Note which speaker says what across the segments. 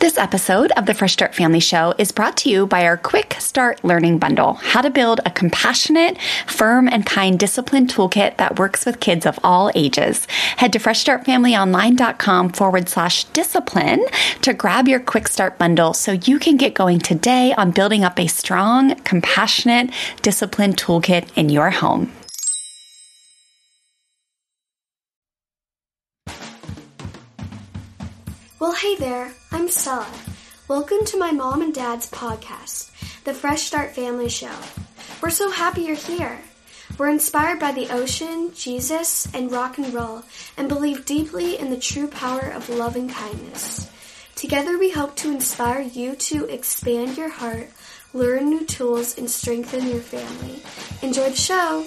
Speaker 1: This episode of the Fresh Start Family Show is brought to you by our Quick Start Learning Bundle, how to build a compassionate, firm, and kind discipline toolkit that works with kids of all ages. Head to freshstartfamilyonline.com/discipline to grab your Quick Start Bundle so you can get going today on building up a strong, compassionate discipline toolkit in your home.
Speaker 2: Well, hey there, I'm Stella. Welcome to my mom and dad's podcast, the Fresh Start Family Show. We're so happy you're here. We're inspired by the ocean, Jesus, and rock and roll, and believe deeply in the true power of love and kindness. Together we hope to inspire you to expand your heart, learn new tools, and strengthen your family. Enjoy the show!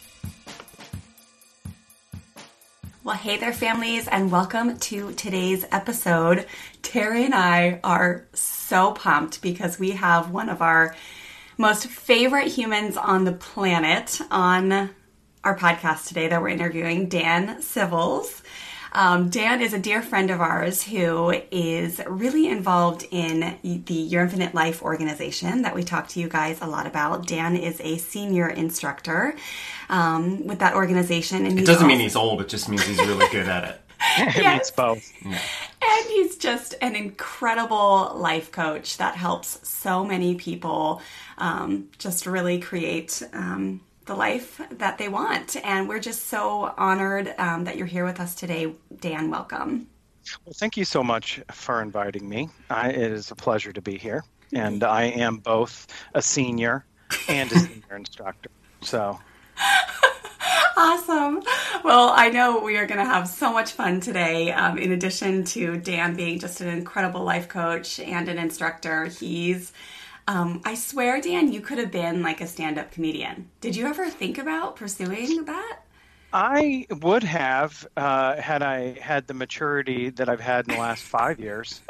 Speaker 1: Well, hey there, families, and welcome to today's episode. Terry and I are so pumped because we have one of our most favorite humans on the planet on our podcast today that we're interviewing, Dan Civils. Dan is a dear friend of ours who is really involved in the Your Infinite Life organization that we talk to you guys a lot about. Dan is a senior instructor with that organization. And
Speaker 3: it doesn't mean he's old, it just means he's really good at it.
Speaker 4: It means both.
Speaker 3: Yeah.
Speaker 1: And he's just an incredible life coach that helps so many people just really create the life that they want. And we're just so honored that you're here with us today. Dan, welcome.
Speaker 4: Well, thank you so much for inviting me. It is a pleasure to be here. And I am both a senior and a senior instructor. So...
Speaker 1: Awesome. Well, I know we are going to have so much fun today. In addition to Dan being just an incredible life coach and an instructor, he's, I swear, Dan, you could have been like a stand-up comedian. Did you ever think about pursuing that?
Speaker 4: I would have had I had the maturity that I've had in the last 5 years.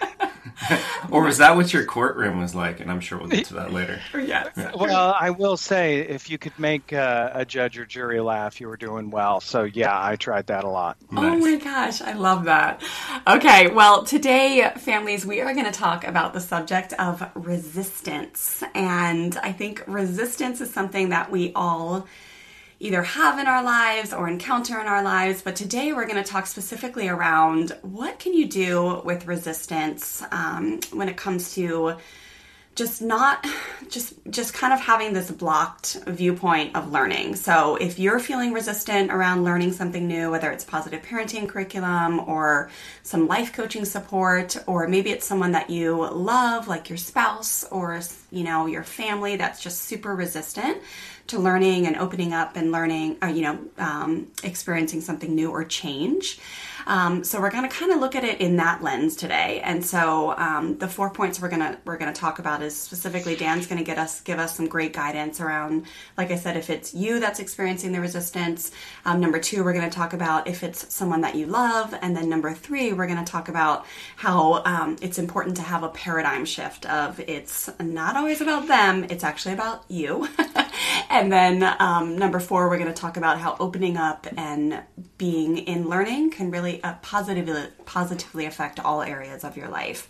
Speaker 3: Or was that what your courtroom was like? And I'm sure we'll get to that later.
Speaker 1: Yes.
Speaker 4: Well, I will say, if you could make a judge or jury laugh, you were doing well. So, yeah, I tried that a lot.
Speaker 1: Nice. Oh, my gosh. I love that. Okay. Well, today, families, we are going to talk about the subject of resistance. And I think resistance is something that we all either have in our lives or encounter in our lives. But today we're going to talk specifically around what can you do with resistance when it comes to just kind of having this blocked viewpoint of learning. So if you're feeling resistant around learning something new, whether it's positive parenting curriculum or some life coaching support, or maybe it's someone that you love, like your spouse or, your family that's just super resistant to learning and opening up and learning, experiencing something new or change. So we're going to kind of look at it in that lens today. And so the 4 points we're going to talk about is specifically Dan's going to give us some great guidance around, like I said, if it's you that's experiencing the resistance. Number 2, we're going to talk about if it's someone that you love. And then number 3, we're going to talk about how it's important to have a paradigm shift of it's not always about them, it's actually about you. And then number 4, we're going to talk about how opening up and being in learning can really positively affect all areas of your life.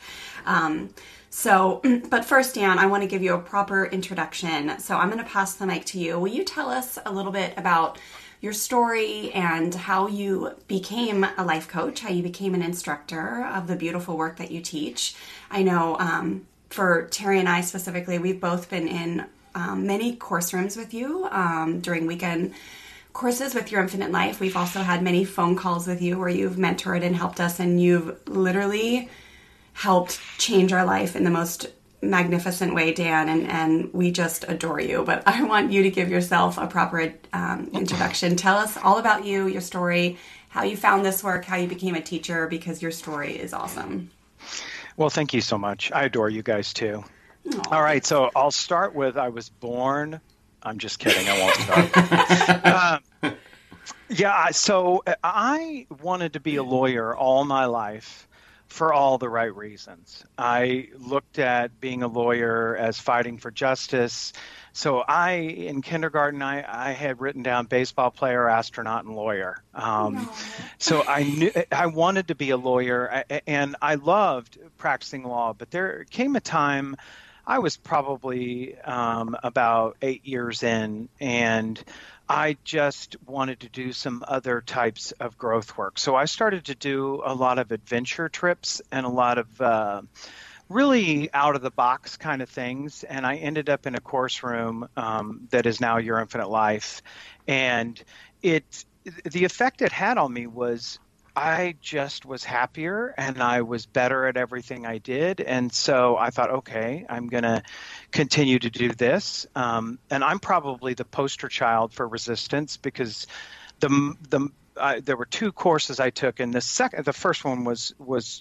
Speaker 1: But first, Dan, I want to give you a proper introduction. So I'm going to pass the mic to you. Will you tell us a little bit about your story and how you became a life coach, how you became an instructor of the beautiful work that you teach? I know for Terry and I specifically, we've both been in many course rooms with you during weekend courses with Your Infinite Life. We've also had many phone calls with you where you've mentored and helped us, and you've literally helped change our life in the most magnificent way, Dan, and we just adore you. But I want you to give yourself a proper introduction. Tell us all about you, your story, how you found this work, how you became a teacher, because your story is awesome.
Speaker 4: Well, thank you so much. I adore you guys too.
Speaker 1: Aww.
Speaker 4: All right, so I'll start with I was born. I'm just kidding. I won't start. So I wanted to be a lawyer all my life for all the right reasons. I looked at being a lawyer as fighting for justice. So in kindergarten, I had written down baseball player, astronaut, and lawyer. So I knew I wanted to be a lawyer, and I loved practicing law. But there came a time, I was probably about 8 years in, and I just wanted to do some other types of growth work. So I started to do a lot of adventure trips and a lot of really out of the box kind of things. And I ended up in a course room that is now Your Infinite Life. And the effect it had on me was I just was happier and I was better at everything I did. And so I thought, okay, I'm going to continue to do this. And I'm probably the poster child for resistance, because there were 2 courses I took, and the first one was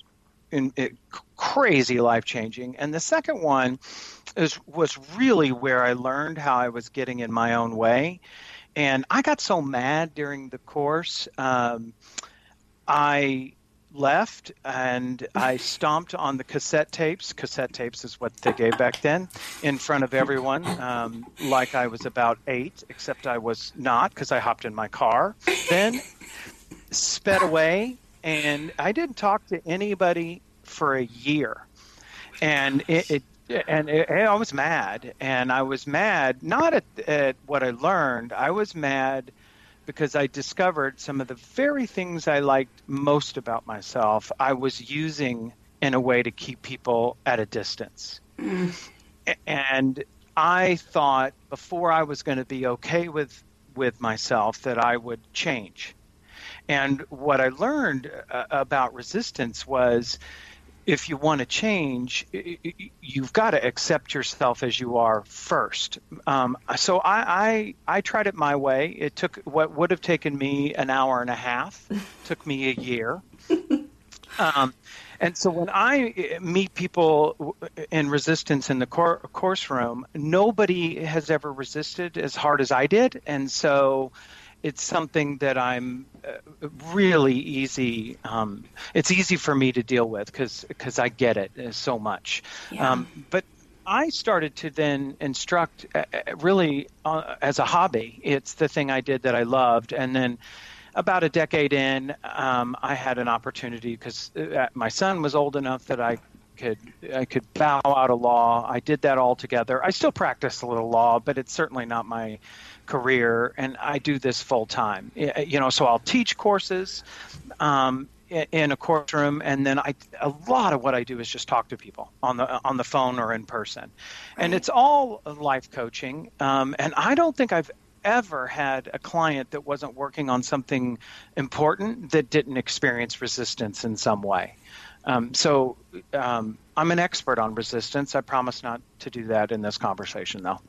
Speaker 4: crazy life-changing. And the second one was really where I learned how I was getting in my own way. And I got so mad during the course. I left and I stomped on the cassette tapes. Cassette tapes is what they gave back then, in front of everyone, like I was about 8, except I was not, because I hopped in my car. Then sped away, and I didn't talk to anybody for a year. And I was mad, and I was mad not at what I learned. I was mad because I discovered some of the very things I liked most about myself I was using in a way to keep people at a distance. And I thought before I was going to be okay with myself that I would change. And what I learned about resistance was, if you want to change, you've got to accept yourself as you are first. So I tried it my way. It took what would have taken me an hour and a half, took me a year. And so when I meet people in resistance in the course room, nobody has ever resisted as hard as I did. And so it's something that I'm really easy. It's easy for me to deal with because I get it so much.
Speaker 1: Yeah.
Speaker 4: But I started to then instruct really as a hobby. It's the thing I did that I loved. And then about a decade in, I had an opportunity because my son was old enough that I could bow out of law. I did that all together. I still practice a little law, but it's certainly not my career, and I do this full time. So I'll teach courses in a course room, and then a lot of what I do is just talk to people on the phone or in person, and it's all life coaching. And I don't think I've ever had a client that wasn't working on something important that didn't experience resistance in some way. So I'm an expert on resistance. I promise not to do that in this conversation, though.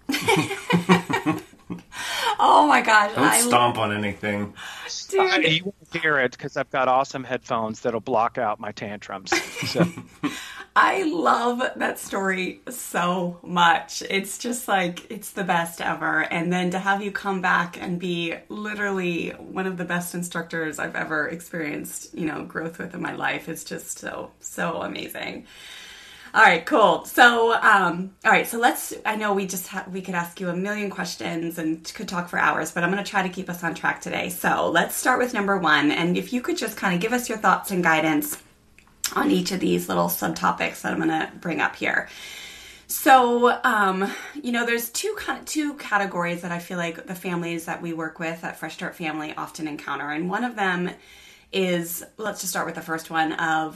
Speaker 1: Oh my gosh.
Speaker 3: Don't stomp on anything.
Speaker 1: Dude.
Speaker 4: You won't hear it because I've got awesome headphones that'll block out my tantrums. So.
Speaker 1: I love that story so much. It's just like, it's the best ever. And then to have you come back and be literally one of the best instructors I've ever experienced, growth with in my life is just so amazing. All right, cool. So, all right, so I know we could ask you a million questions and could talk for hours, but I'm going to try to keep us on track today. So let's start with number 1. And if you could just kind of give us your thoughts and guidance on each of these little subtopics that I'm going to bring up here. So, there's two categories that I feel like the families that we work with at Fresh Start Family often encounter. And one of them is, let's just start with the first one of,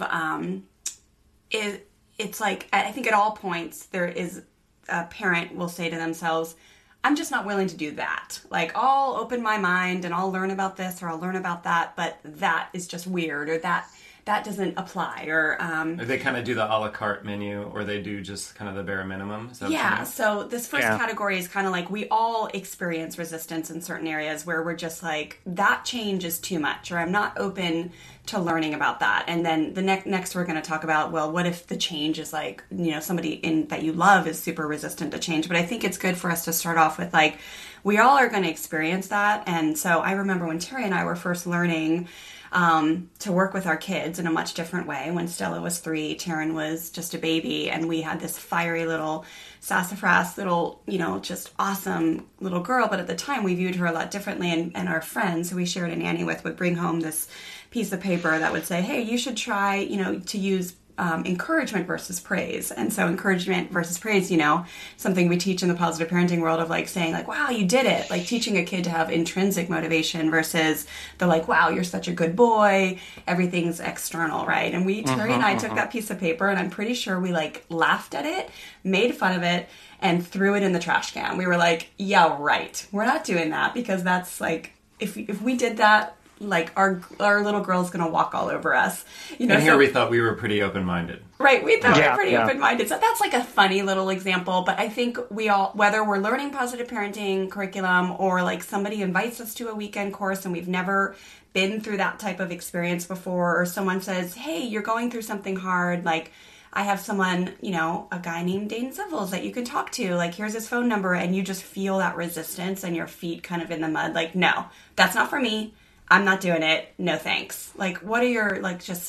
Speaker 1: it's like, I think at all points there is a parent will say to themselves, I'm just not willing to do that. Like, I'll open my mind and I'll learn about this or I'll learn about that, but that is just weird, or that doesn't apply, or
Speaker 3: they kind of do the a la carte menu, or they do just kind of the bare minimum. Is that
Speaker 1: yeah. So this first category is kind of like, we all experience resistance in certain areas where we're just like, that change is too much, or I'm not open to learning about that. And then the next we're going to talk about, well, what if the change is like, somebody that you love is super resistant to change. But I think it's good for us to start off with like, we all are going to experience that. And so I remember when Terry and I were first learning to work with our kids in a much different way. When Stella was 3, Taryn was just a baby, and we had this fiery little sassafras little, just awesome little girl. But at the time, we viewed her a lot differently, and our friends who we shared a nanny with would bring home this piece of paper that would say, hey, you should try, to use encouragement versus praise. And so encouragement versus praise, something we teach in the positive parenting world of like saying like, wow, you did it. Like teaching a kid to have intrinsic motivation versus the like, wow, you're such a good boy. Everything's external, right? And Terry and I took that piece of paper, and I'm pretty sure we like laughed at it, made fun of it, and threw it in the trash can. We were like, yeah, right. We're not doing that, because that's like, if we did that, like our little girl's gonna walk all over us,
Speaker 3: And here we thought we were pretty open-minded,
Speaker 1: right? We thought we were pretty open-minded. So that's like a funny little example. But I think we all, whether we're learning positive parenting curriculum or like somebody invites us to a weekend course and we've never been through that type of experience before, or someone says, "Hey, you're going through something hard," like. I have someone, a guy named Dane Civils that you can talk to. Like, here's his phone number, and you just feel that resistance and your feet kind of in the mud. Like, no, that's not for me. I'm not doing it. No, thanks. Like, what are your,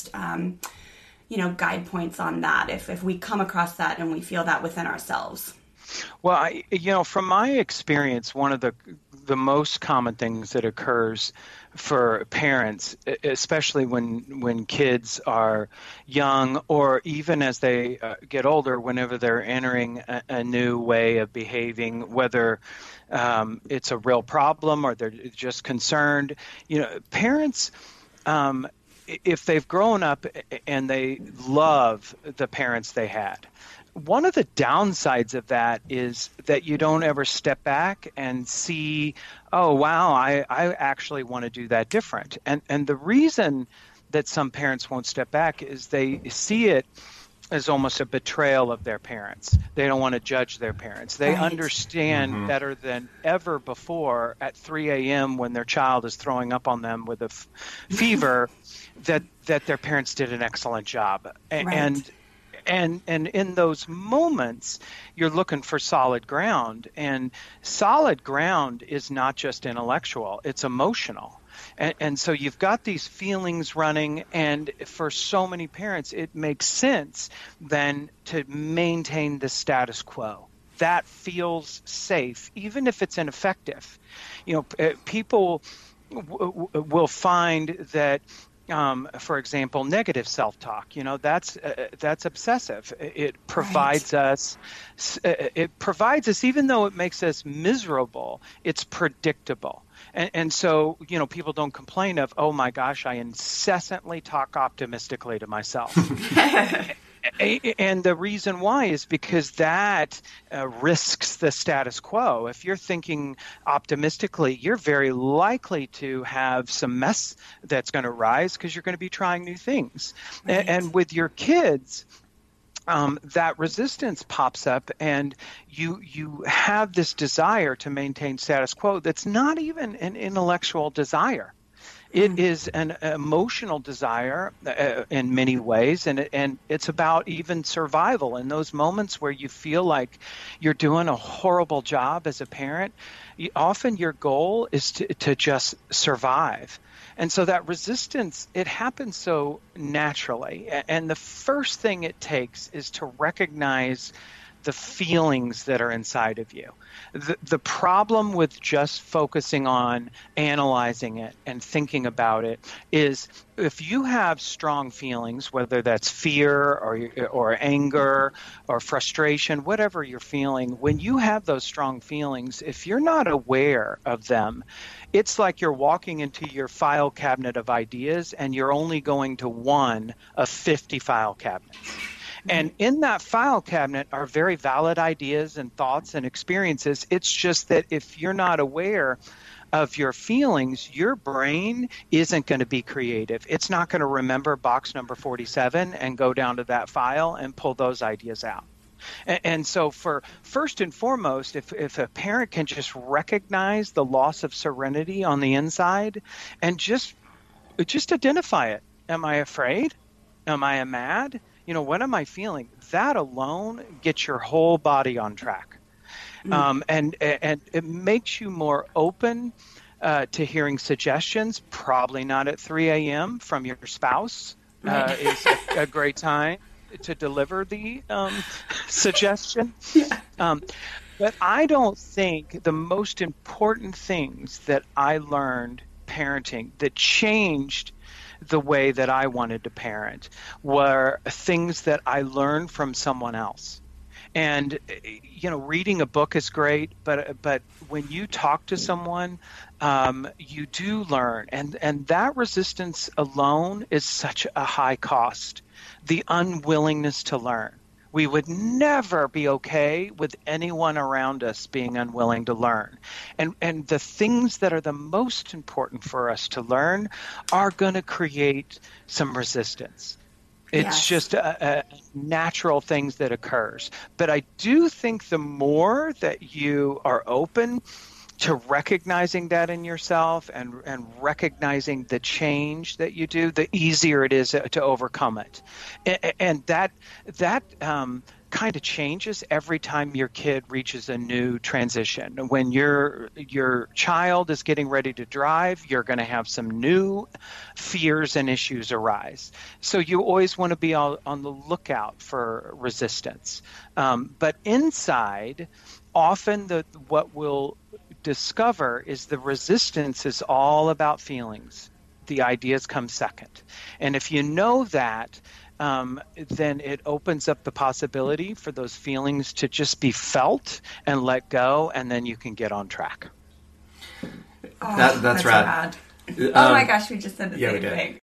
Speaker 1: guide points on that if we come across that and we feel that within ourselves?
Speaker 4: Well, from my experience, one of the most common things that occurs for parents, especially when kids are young, or even as they get older, whenever they're entering a new way of behaving, whether it's a real problem or they're just concerned, parents, if they've grown up and they love the parents they had, one of the downsides of that is that you don't ever step back and see, oh, wow, I actually want to do that different. And the reason that some parents won't step back is they see it as almost a betrayal of their parents. They don't want to judge their parents. They understand better than ever before at 3 a.m. when their child is throwing up on them with a fever that their parents did an excellent job. And in those moments, you're looking for solid ground. And solid ground is not just intellectual, it's emotional. And so you've got these feelings running, and for so many parents, it makes sense then to maintain the status quo. That feels safe, even if it's ineffective. People will find that for example, negative self-talk, that's obsessive. It provides us, even though it makes us miserable, it's predictable. And so, people don't complain of, oh my gosh, I incessantly talk optimistically to myself. And the reason why is because that risks the status quo. If you're thinking optimistically, you're very likely to have some mess that's going to rise because you're going to be trying new things. Right. And with your kids, that resistance pops up, and you have this desire to maintain status quo that's not even an intellectual desire. It is an emotional desire in many ways, and it's about even survival. In those moments where you feel like you're doing a horrible job as a parent, often your goal is to just survive. And so that resistance, it happens so naturally. And the first thing it takes is to recognize the feelings that are inside of you. The problem with just focusing on analyzing it and thinking about it is if you have strong feelings, whether that's fear or anger or frustration, whatever you're feeling, when you have those strong feelings, if you're not aware of them, it's like you're walking into your file cabinet of ideas and you're only going to one of 50 file cabinets. And in that file cabinet are very valid ideas and thoughts and experiences. It's just that if you're not aware of your feelings, your brain isn't going to be creative. It's not going to remember box number 47 and go down to that file and pull those ideas out. And so for first and foremost, if a parent can just recognize the loss of serenity on the inside and just identify it. Am I afraid? Am I mad? What am I feeling? That alone gets your whole body on track. And it makes you more open to hearing suggestions. Probably not at 3 a.m. from your spouse. Is a great time to deliver the suggestion. But I don't think the most important things that I learned parenting that changed the way that I wanted to parent were things that I learned from someone else. And, reading a book is great, but when you talk to someone, you do learn. And that resistance alone is such a high cost, the unwillingness to learn. We would never be okay with anyone around us being unwilling to learn. And the things that are the most important for us to learn are going to create some resistance. It's just a natural things that occurs. But I do think the more that you are open to recognizing that in yourself and recognizing the change that you do, the easier it is to overcome it. And that kind of changes every time your kid reaches a new transition. When your child is getting ready to drive, you're going to have some new fears and issues arise. So you always want to be on the lookout for resistance. But inside, often what we'll discover is the resistance is all about feelings. The ideas come second. And if you know that, then it opens up the possibility for those feelings to just be felt and let go, and then you can get on track.
Speaker 3: That's rad.
Speaker 1: Oh my gosh, we just said the same thing.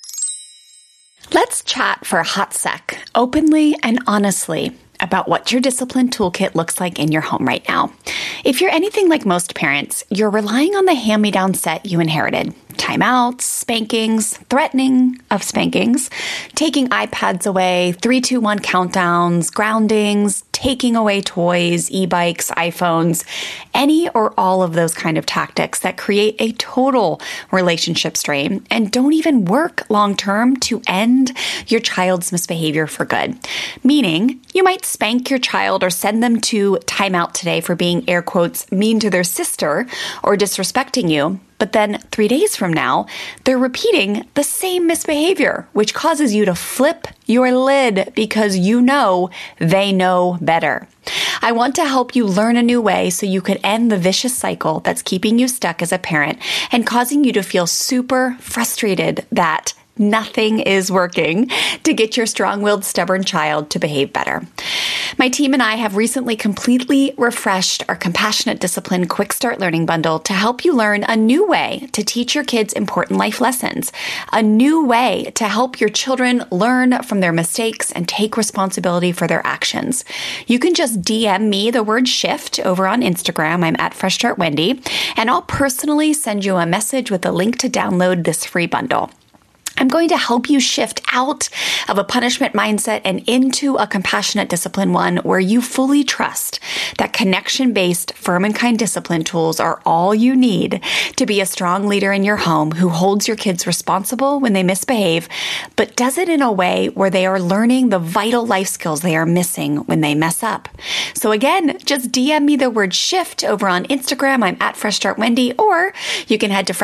Speaker 5: Let's chat for a hot sec, openly and honestly, about what your discipline toolkit looks like in your home right now. If you're anything like most parents, you're relying on the hand-me-down set you inherited. Timeouts, spankings, threatening of spankings, taking iPads away, 3-2-1 countdowns, groundings, taking away toys, e-bikes, iPhones, any or all of those kind of tactics that create a total relationship strain and don't even work long-term to end your child's misbehavior for good. Meaning, you might spank your child or send them to timeout today for being, air quotes, mean to their sister or disrespecting you. But then 3 days from now, they're repeating the same misbehavior, which causes you to flip your lid because you know they know better. I want to help you learn a new way so you could end the vicious cycle that's keeping you stuck as a parent and causing you to feel super frustrated that nothing is working to get your strong-willed, stubborn child to behave better. My team and I have recently completely refreshed our Compassionate Discipline Quick Start Learning Bundle to help you learn a new way to teach your kids important life lessons, a new way to help your children learn from their mistakes and take responsibility for their actions. You can just DM me the word shift over on Instagram. I'm at Fresh Start Wendy, and I'll personally send you a message with a link to download this free bundle. I'm going to help you shift out of a punishment mindset and into a compassionate discipline one where you fully trust that connection-based, firm and kind discipline tools are all you need to be a strong leader in your home who holds your kids responsible when they misbehave, but does it in a way where they are learning the vital life skills they are missing when they mess up. So again, just DM me the word shift over on Instagram. I'm at Fresh Start Wendy, or you can head to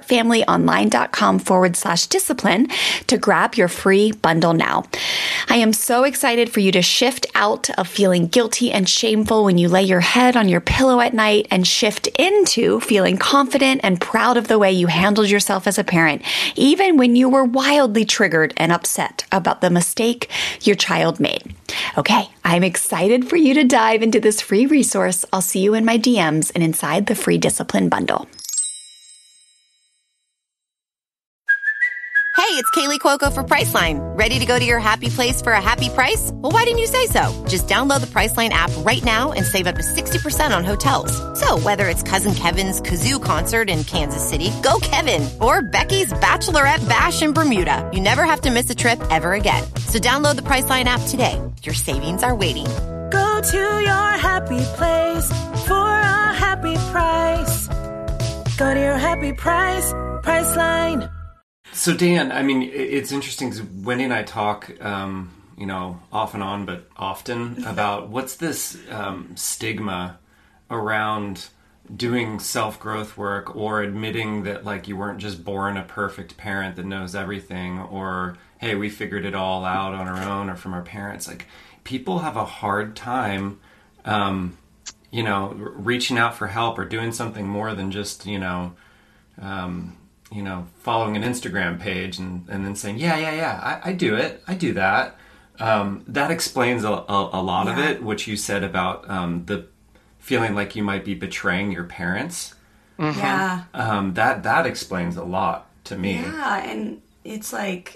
Speaker 5: freshstartfamilyonline.com/discipline to grab your free bundle now. I am so excited for you to shift out of feeling guilty and shameful when you lay your head on your pillow at night and shift into feeling confident and proud of the way you handled yourself as a parent, even when you were wildly triggered and upset about the mistake your child made. Okay, I'm excited for you to dive into this free resource. I'll see you in my DMs and inside the free discipline bundle.
Speaker 6: Hey, it's Kaylee Cuoco for Priceline. Ready to go to your happy place for a happy price? Well, why didn't you say so? Just download the Priceline app right now and save up to 60% on hotels. So whether it's Cousin Kevin's Kazoo Concert in Kansas City, go Kevin, or Becky's Bachelorette Bash in Bermuda, you never have to miss a trip ever again. So download the Priceline app today. Your savings are waiting.
Speaker 7: Go to your happy place for a happy price. Go to your happy price, Priceline.
Speaker 3: So Dan, I mean, it's interesting because Wendy and I talk, off and on, but often about what's this stigma around doing self-growth work, or admitting that like you weren't just born a perfect parent that knows everything, or hey, we figured it all out on our own or from our parents. Like, people have a hard time reaching out for help or doing something more than just following an Instagram page and then saying I do it, I do that. That explains a lot of it, which you said about the feeling like you might be betraying your parents.
Speaker 1: Mm-hmm. Yeah.
Speaker 3: That explains a lot to me.
Speaker 1: Yeah, and it's like,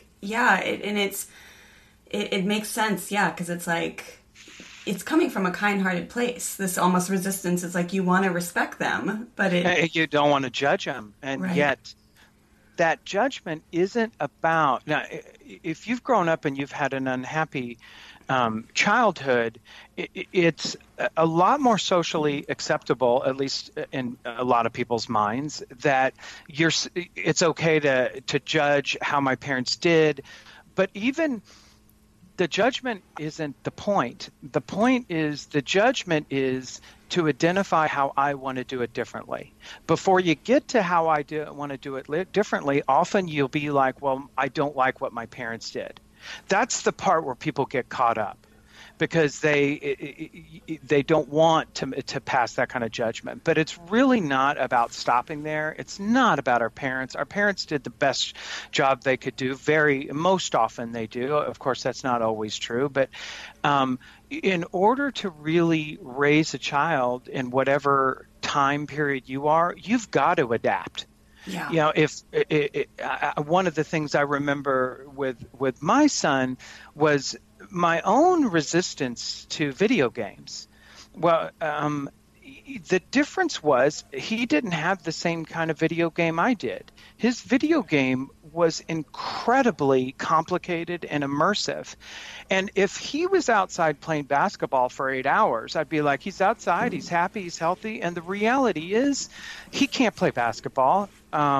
Speaker 1: it makes sense, because it's like, it's coming from a kind-hearted place. This almost resistance is like you want to respect them, but
Speaker 4: you don't want to judge them, and yet that judgment isn't about. Now, if you've grown up and you've had an unhappy childhood, it's a lot more socially acceptable, at least in a lot of people's minds, that it's okay to judge how my parents did, but even the judgment isn't the point. The point is, the judgment is to identify how I want to do it differently. Before you get to how I want to do it differently, often you'll be like, well, I don't like what my parents did. That's the part where people get caught up, because they don't want to pass that kind of judgment. But it's really not about stopping there. It's not about our parents. Our parents did the best job they could do. Most often they do. Of course, that's not always true. But in order to really raise a child in whatever time period you are, you've got to adapt.
Speaker 1: Yeah.
Speaker 4: One of the things I remember with my son was my own resistance to video games. Well, the difference was he didn't have the same kind of video game I did. His video game was incredibly complicated and immersive. And if he was outside playing basketball for 8 hours, I'd be like, he's outside, he's happy, he's healthy. And the reality is he can't play basketball.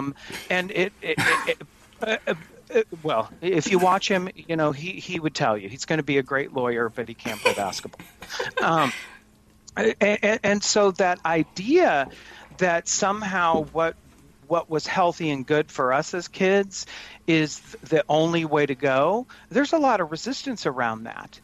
Speaker 4: Well, if you watch him, he would tell you he's going to be a great lawyer, but he can't play basketball. And so that idea that somehow what was healthy and good for us as kids is the only way to go, there's a lot of resistance around that.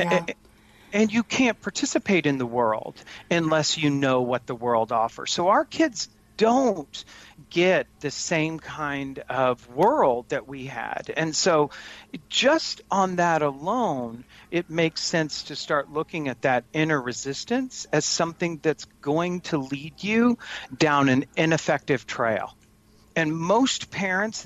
Speaker 4: And you can't participate in the world unless you know what the world offers. So our kids don't get the same kind of world that we had. And so just on that alone, it makes sense to start looking at that inner resistance as something that's going to lead you down an ineffective trail. And most parents,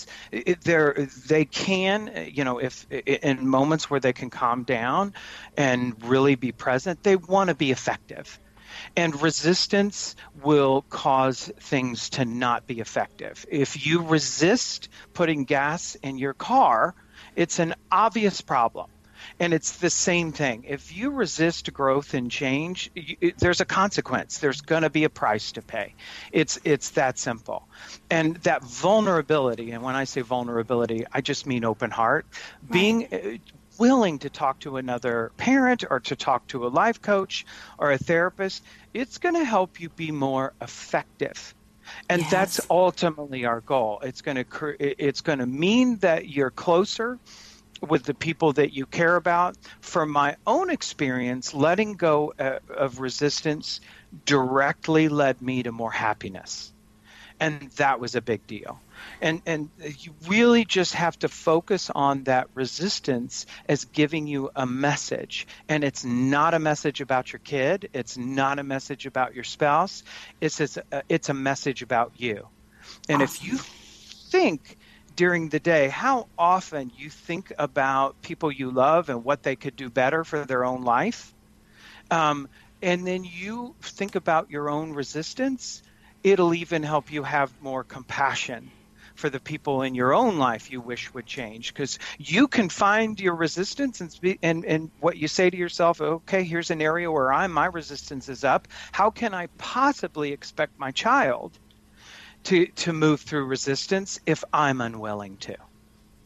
Speaker 4: they can, if in moments where they can calm down and really be present, they want to be effective. And resistance will cause things to not be effective. If you resist putting gas in your car, it's an obvious problem. And it's the same thing. If you resist growth and change, there's a consequence. There's going to be a price to pay. It's that simple. And that vulnerability, and when I say vulnerability, I just mean open heart, being willing to talk to another parent or to talk to a life coach or a therapist, it's going to help you be more effective. And that's ultimately our goal. It's going to mean that you're closer with the people that you care about. From my own experience, letting go of resistance directly led me to more happiness. And that was a big deal. And you really just have to focus on that resistance as giving you a message. And it's not a message about your kid. It's not a message about your spouse. It's a message about you. And if you think during the day how often you think about people you love and what they could do better for their own life, and then you think about your own resistance, it'll even help you have more compassion for the people in your own life you wish would change, because you can find your resistance and what you say to yourself, okay, here's an area where my resistance is up. How can I possibly expect my child to move through resistance if I'm unwilling to?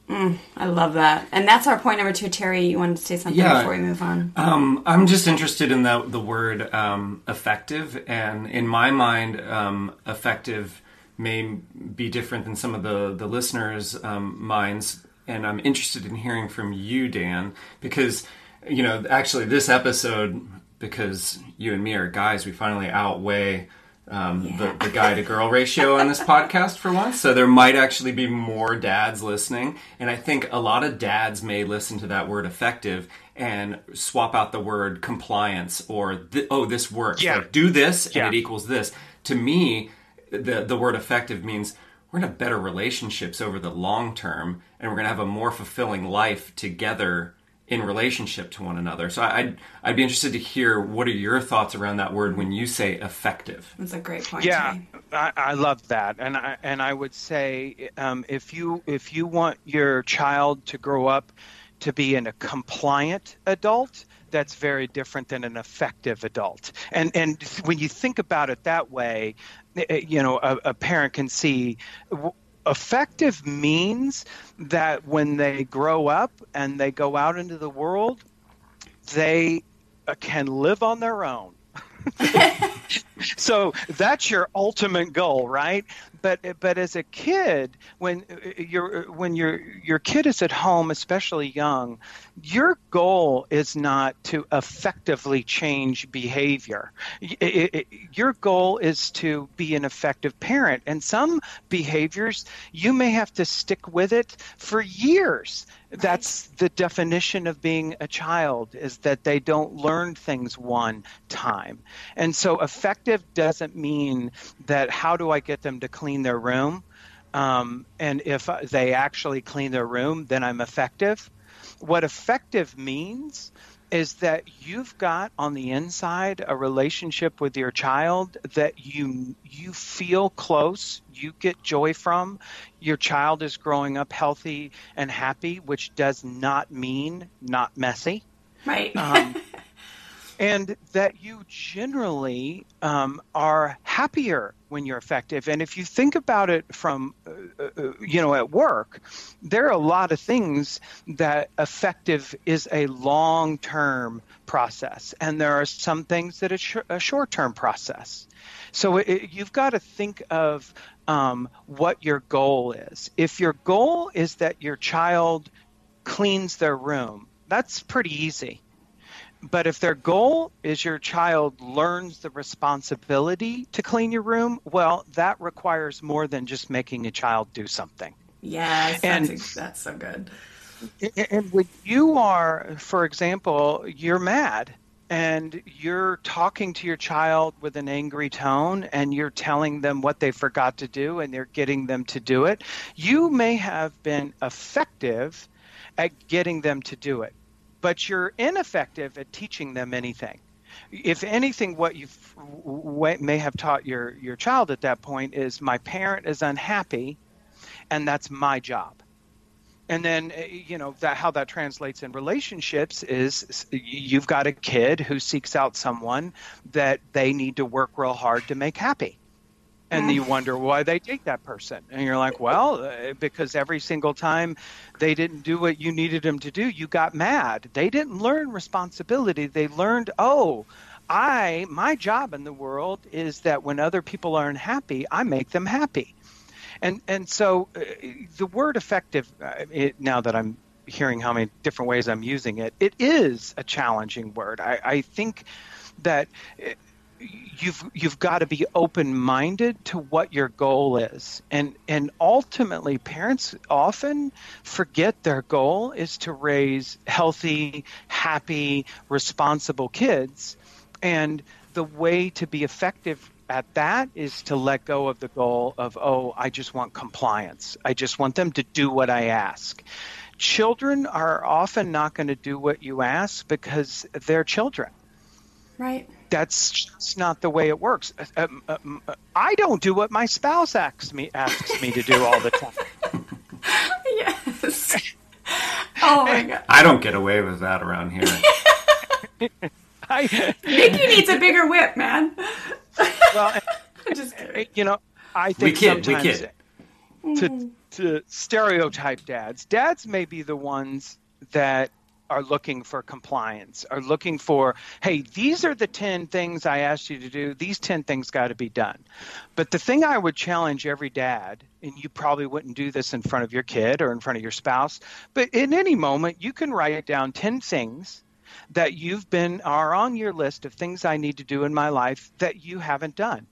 Speaker 1: I love that. And that's our point number 2. Terry, you wanted to say something before we move on?
Speaker 3: I'm just interested in the word effective. And in my mind, effective may be different than some of the listeners' minds. And I'm interested in hearing from you, Dan, because, actually this episode, because you and me are guys, we finally outweigh the guy to girl ratio on this podcast for once. So there might actually be more dads listening. And I think a lot of dads may listen to that word effective and swap out the word compliance or, this works.
Speaker 4: Yeah.
Speaker 3: Like, do this and it equals this. To me, the word effective means we're going to have better relationships over the long term, and we're going to have a more fulfilling life together in relationship to one another. So I'd be interested to hear, what are your thoughts around that word when you say effective?
Speaker 1: That's a great point.
Speaker 4: Yeah, I love that, and I would say if you want your child to grow up to be a compliant adult, that's very different than an effective adult. And when you think about it that way, a parent can see. Effective means that when they grow up and they go out into the world, they can live on their own. So that's your ultimate goal, right? But as a kid, when your kid is at home, especially young, your goal is not to effectively change behavior. Your goal is to be an effective parent. And some behaviors, you may have to stick with it for years. That's the definition of being a child, is that they don't learn things one time. And so effective doesn't mean that how do I get them to clean their room? And if they actually clean their room, then I'm effective. What effective means is that you've got on the inside a relationship with your child that you feel close, you get joy from. Your child is growing up healthy and happy, which does not mean not messy.
Speaker 1: Right.
Speaker 4: And that you generally are happier when you're effective. And if you think about it from, at work, there are a lot of things that effective is a long-term process. And there are some things that it's a short-term process. So you've got to think of what your goal is. If your goal is that your child cleans their room, that's pretty easy. But if their goal is your child learns the responsibility to clean your room, well, that requires more than just making a child do something.
Speaker 1: Yes, that's so good.
Speaker 4: And when you are, for example, you're mad and you're talking to your child with an angry tone and you're telling them what they forgot to do and you're getting them to do it, you may have been effective at getting them to do it. But you're ineffective at teaching them anything. If anything, what you may have taught your child at that point is, my parent is unhappy, and that's my job. And then, how that translates in relationships is you've got a kid who seeks out someone that they need to work real hard to make happy. And you wonder why they take that person. And you're like, well, because every single time they didn't do what you needed them to do, you got mad. They didn't learn responsibility. They learned, my job in the world is that when other people are unhappy, I make them happy. And so the word effective, now that I'm hearing how many different ways I'm using it, it is a challenging word. I think that you've got to be open-minded to what your goal is. And ultimately, parents often forget their goal is to raise healthy, happy, responsible kids. And the way to be effective at that is to let go of the goal of, I just want compliance. I just want them to do what I ask. Children are often not going to do what you ask because they're children.
Speaker 1: Right.
Speaker 4: That's just not the way it works. I don't do what my spouse asks me to do all the time.
Speaker 1: Yes. Oh my God.
Speaker 3: I don't get away with that around here.
Speaker 1: Nikki needs a bigger whip, man.
Speaker 4: Well,
Speaker 1: I'm just kidding.
Speaker 4: I think sometimes to stereotype dads. Dads may be the ones that are looking for compliance, are looking for, hey, these are the 10 things I asked you to do. These 10 things got to be done. But the thing I would challenge every dad, and you probably wouldn't do this in front of your kid or in front of your spouse, but in any moment, you can write down 10 things that are on your list of things I need to do in my life that you haven't done.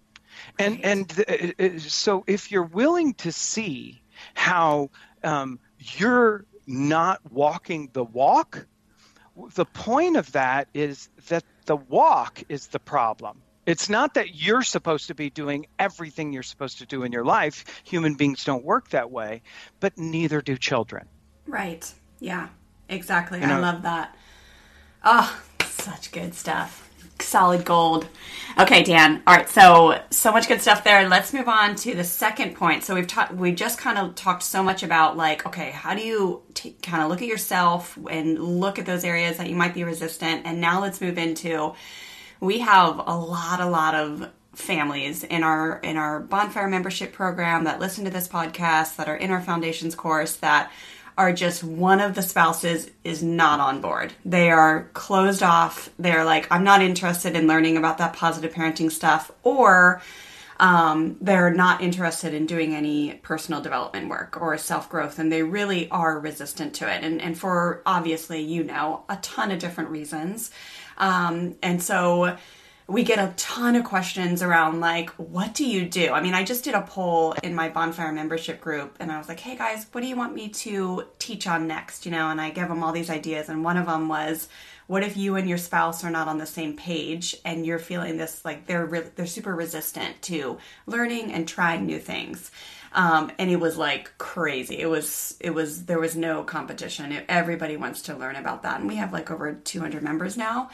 Speaker 4: So if you're willing to see how you're not walking the walk, the point of that is that the walk is the problem. It's not that you're supposed to be doing everything you're supposed to do in your life. Human beings don't work that way, but neither do children.
Speaker 1: Right. Yeah, exactly. I love that. Oh, such good stuff. Solid gold. Okay, Dan. All right, so much good stuff there. Let's move on to the second point. So we just kind of talked so much about like, okay, how do you kind of look at yourself and look at those areas that you might be resistant? And now let's move into, we have a lot of families in our Bonfire membership program that listen to this podcast, that are in our foundations course, that are just one of the spouses is not on board. They are closed off. They're like, I'm not interested in learning about that positive parenting stuff, or they're not interested in doing any personal development work or self-growth, and they really are resistant to it. And for, obviously, a ton of different reasons. And so we get a ton of questions around like, what do you do? I mean, I just did a poll in my Bonfire membership group and I was like, hey guys, what do you want me to teach on next? And I gave them all these ideas. And one of them was, what if you and your spouse are not on the same page and you're feeling this, like they're super resistant to learning and trying new things. And it was like crazy. There was no competition. Everybody wants to learn about that. And we have like over 200 members now.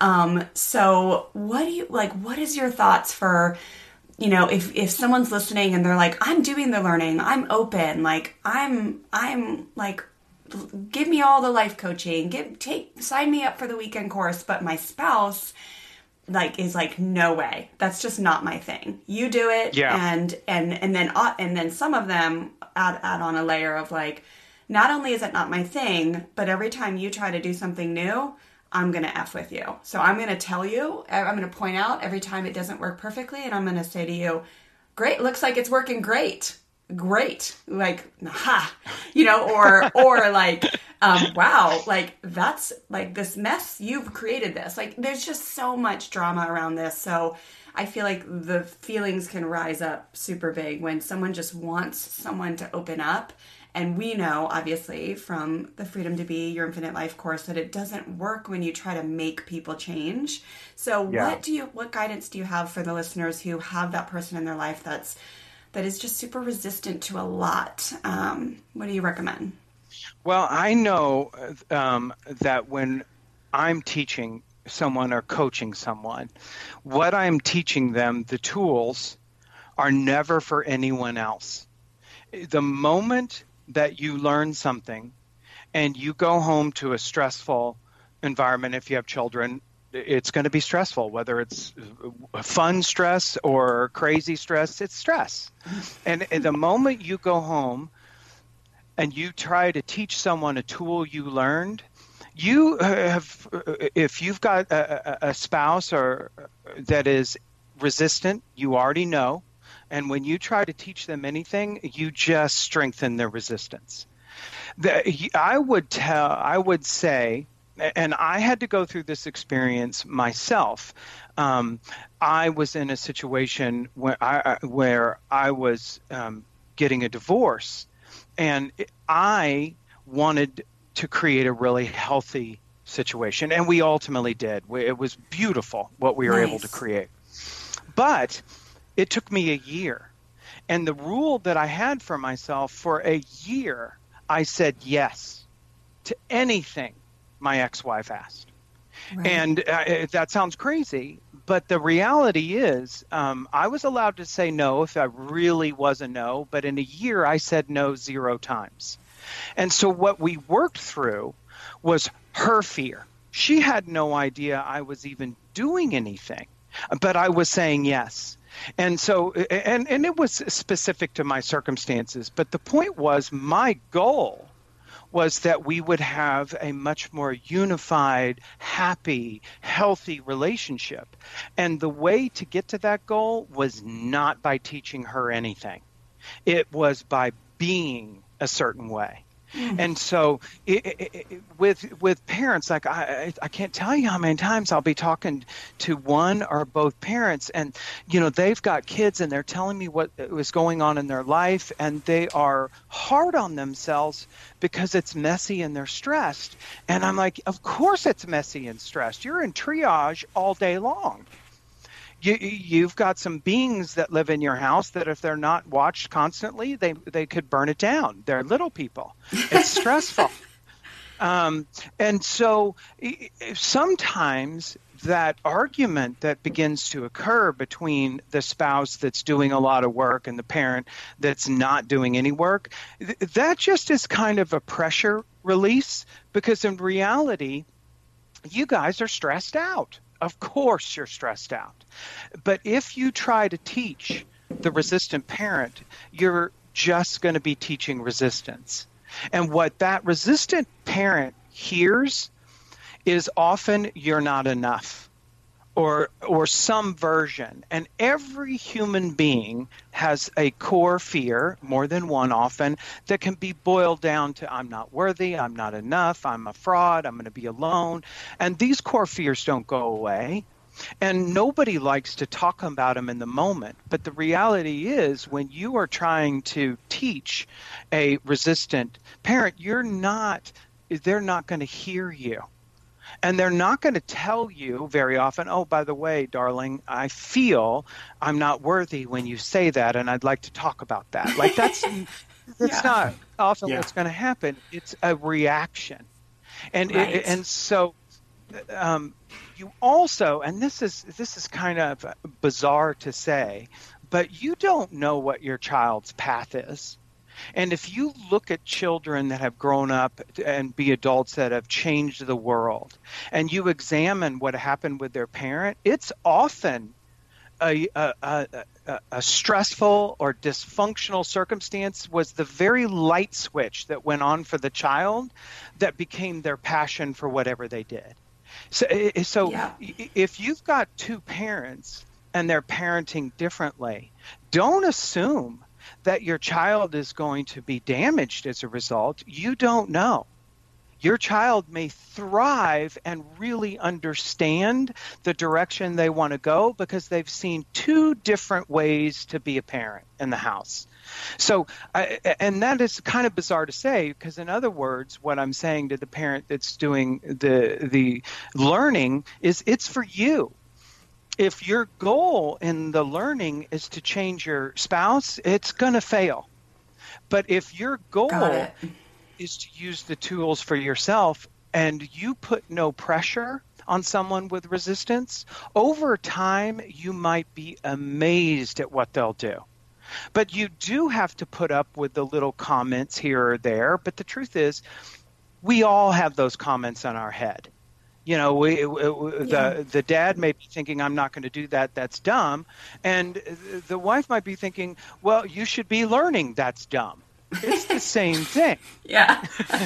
Speaker 1: So what is your thoughts for, if someone's listening and they're like, I'm doing the learning, I'm open, like I'm like, give me all the life coaching, sign me up for the weekend course, but my spouse is like, no way, that's just not my thing. You do it. Yeah. And then some of them add on a layer of like, not only is it not my thing, but every time you try to do something new, I'm going to F with you. So I'm going to tell you, I'm going to point out every time it doesn't work perfectly. And I'm going to say to you, great, looks like it's working great. Like, ha, or like, wow, like that's like this mess, you've created this. Like there's just so much drama around this. So I feel like the feelings can rise up super big when someone just wants someone to open up. And we know, obviously, from the Freedom to Be Your Infinite Life course, that it doesn't work when you try to make people change. So what guidance do you have for the listeners who have that person in their life that is just super resistant to a lot? What do you recommend?
Speaker 4: Well, I know that when I'm teaching someone or coaching someone, what I'm teaching them, the tools, are never for anyone else. The moment that you learn something and you go home to a stressful environment, if you have children, it's going to be stressful, whether it's fun stress or crazy stress, it's stress. And the moment you go home and you try to teach someone a tool you learned, you have, if you've got a spouse or that is resistant, you already know. And when you try to teach them anything, you just strengthen their resistance. I would say, and I had to go through this experience myself. I was in a situation where I was getting a divorce, and I wanted to create a really healthy situation, and we ultimately did. It was beautiful what we were able to create. But it took me a year. And the rule that I had for myself for a year, I said yes to anything my ex-wife asked. Right. And that sounds crazy, but the reality is I was allowed to say no if I really was a no, but in a year I said no 0 times. And so what we worked through was her fear. She had no idea I was even doing anything, but I was saying yes. And so, and it was specific to my circumstances, but the point was, my goal was that we would have a much more unified, happy, healthy relationship. And the way to get to that goal was not by teaching her anything. It was by being a certain way. And so with parents, like I can't tell you how many times I'll be talking to one or both parents, and they've got kids and they're telling me what was going on in their life, and they are hard on themselves because it's messy and they're stressed. And I'm like, of course it's messy and stressed. You're in triage all day long. You've got some beings that live in your house that if they're not watched constantly, they could burn it down. They're little people. It's stressful. And so sometimes that argument that begins to occur between the spouse that's doing a lot of work and the parent that's not doing any work, that just is kind of a pressure release, because in reality, you guys are stressed out. Of course you're stressed out. But if you try to teach the resistant parent, you're just going to be teaching resistance. And what that resistant parent hears is often you're not enough, or some version. And every human being has a core fear, more than one often, that can be boiled down to I'm not worthy, I'm not enough, I'm a fraud, I'm going to be alone. And these core fears don't go away. And nobody likes to talk about them in the moment. But the reality is, when you are trying to teach a resistant parent, they're not going to hear you. And they're not going to tell you very often, oh, by the way, darling, I feel I'm not worthy when you say that, and I'd like to talk about that. Like that's not often what's going to happen. It's a reaction. And
Speaker 1: right.
Speaker 4: And so you also, and this is kind of bizarre to say, but you don't know what your child's path is. And if you look at children that have grown up and be adults that have changed the world, and you examine what happened with their parent, it's often a stressful or dysfunctional circumstance was the very light switch that went on for the child that became their passion for whatever they did. So if you've got two parents and they're parenting differently, don't assume that your child is going to be damaged as a result. You don't know. Your child may thrive and really understand the direction they want to go because they've seen two different ways to be a parent in the house. So, and that is kind of bizarre to say, because in other words, what I'm saying to the parent that's doing the learning is it's for you. If your goal in the learning is to change your spouse, it's going to fail. But if your goal is to use the tools for yourself and you put no pressure on someone with resistance, over time you might be amazed at what they'll do. But you do have to put up with the little comments here or there. But the truth is, we all have those comments on our head. The dad may be thinking, I'm not going to do that, that's dumb. And the wife might be thinking, well, you should be learning, that's dumb. It's the same thing.
Speaker 1: Yeah.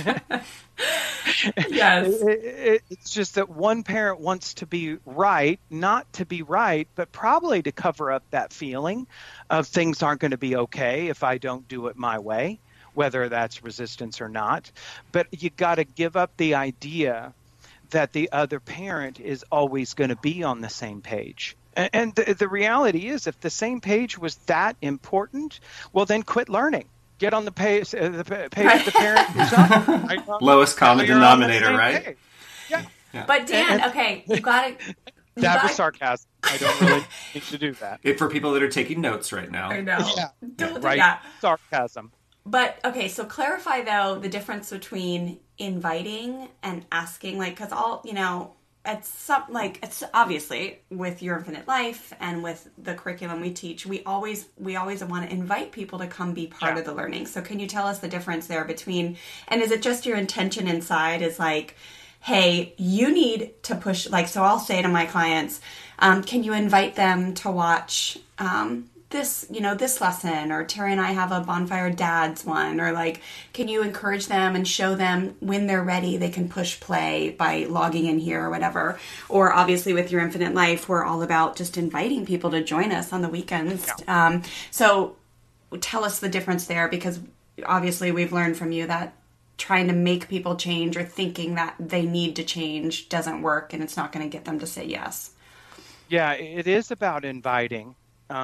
Speaker 1: Yes.
Speaker 4: It's just that one parent wants to be right, not to be right, but probably to cover up that feeling of things aren't going to be okay if I don't do it my way, whether that's resistance or not. But you got to give up the idea that the other parent is always going to be on the same page. And the reality is, if the same page was that important, well, then quit learning. Get on the page the parent is on.
Speaker 3: Lowest common denominator, right?
Speaker 4: Yeah.
Speaker 1: But Dan, okay, you got to...
Speaker 4: That was sarcasm. I don't really need to do that.
Speaker 3: For people that are taking notes right now.
Speaker 1: I know.
Speaker 4: Yeah.
Speaker 1: Don't do
Speaker 4: right?
Speaker 1: that.
Speaker 4: Sarcasm.
Speaker 1: But, okay, so clarify, though, the difference between inviting and asking, because it's obviously with Your Infinite Life and with the curriculum we teach, we always want to invite people to come be part of the learning. So can you tell us the difference there between, and is it just your intention inside is hey, you need to push, like, so I'll say to my clients, can you invite them to watch this, this lesson, or Terry and I have a Bonfire Dads one, or like, can you encourage them and show them when they're ready, they can push play by logging in here or whatever. Or obviously with Your Infinite Life, we're all about just inviting people to join us on the weekends. Yeah. So tell us the difference there, because obviously we've learned from you that trying to make people change or thinking that they need to change doesn't work, and it's not going to get them to say yes.
Speaker 4: Yeah, it is about inviting.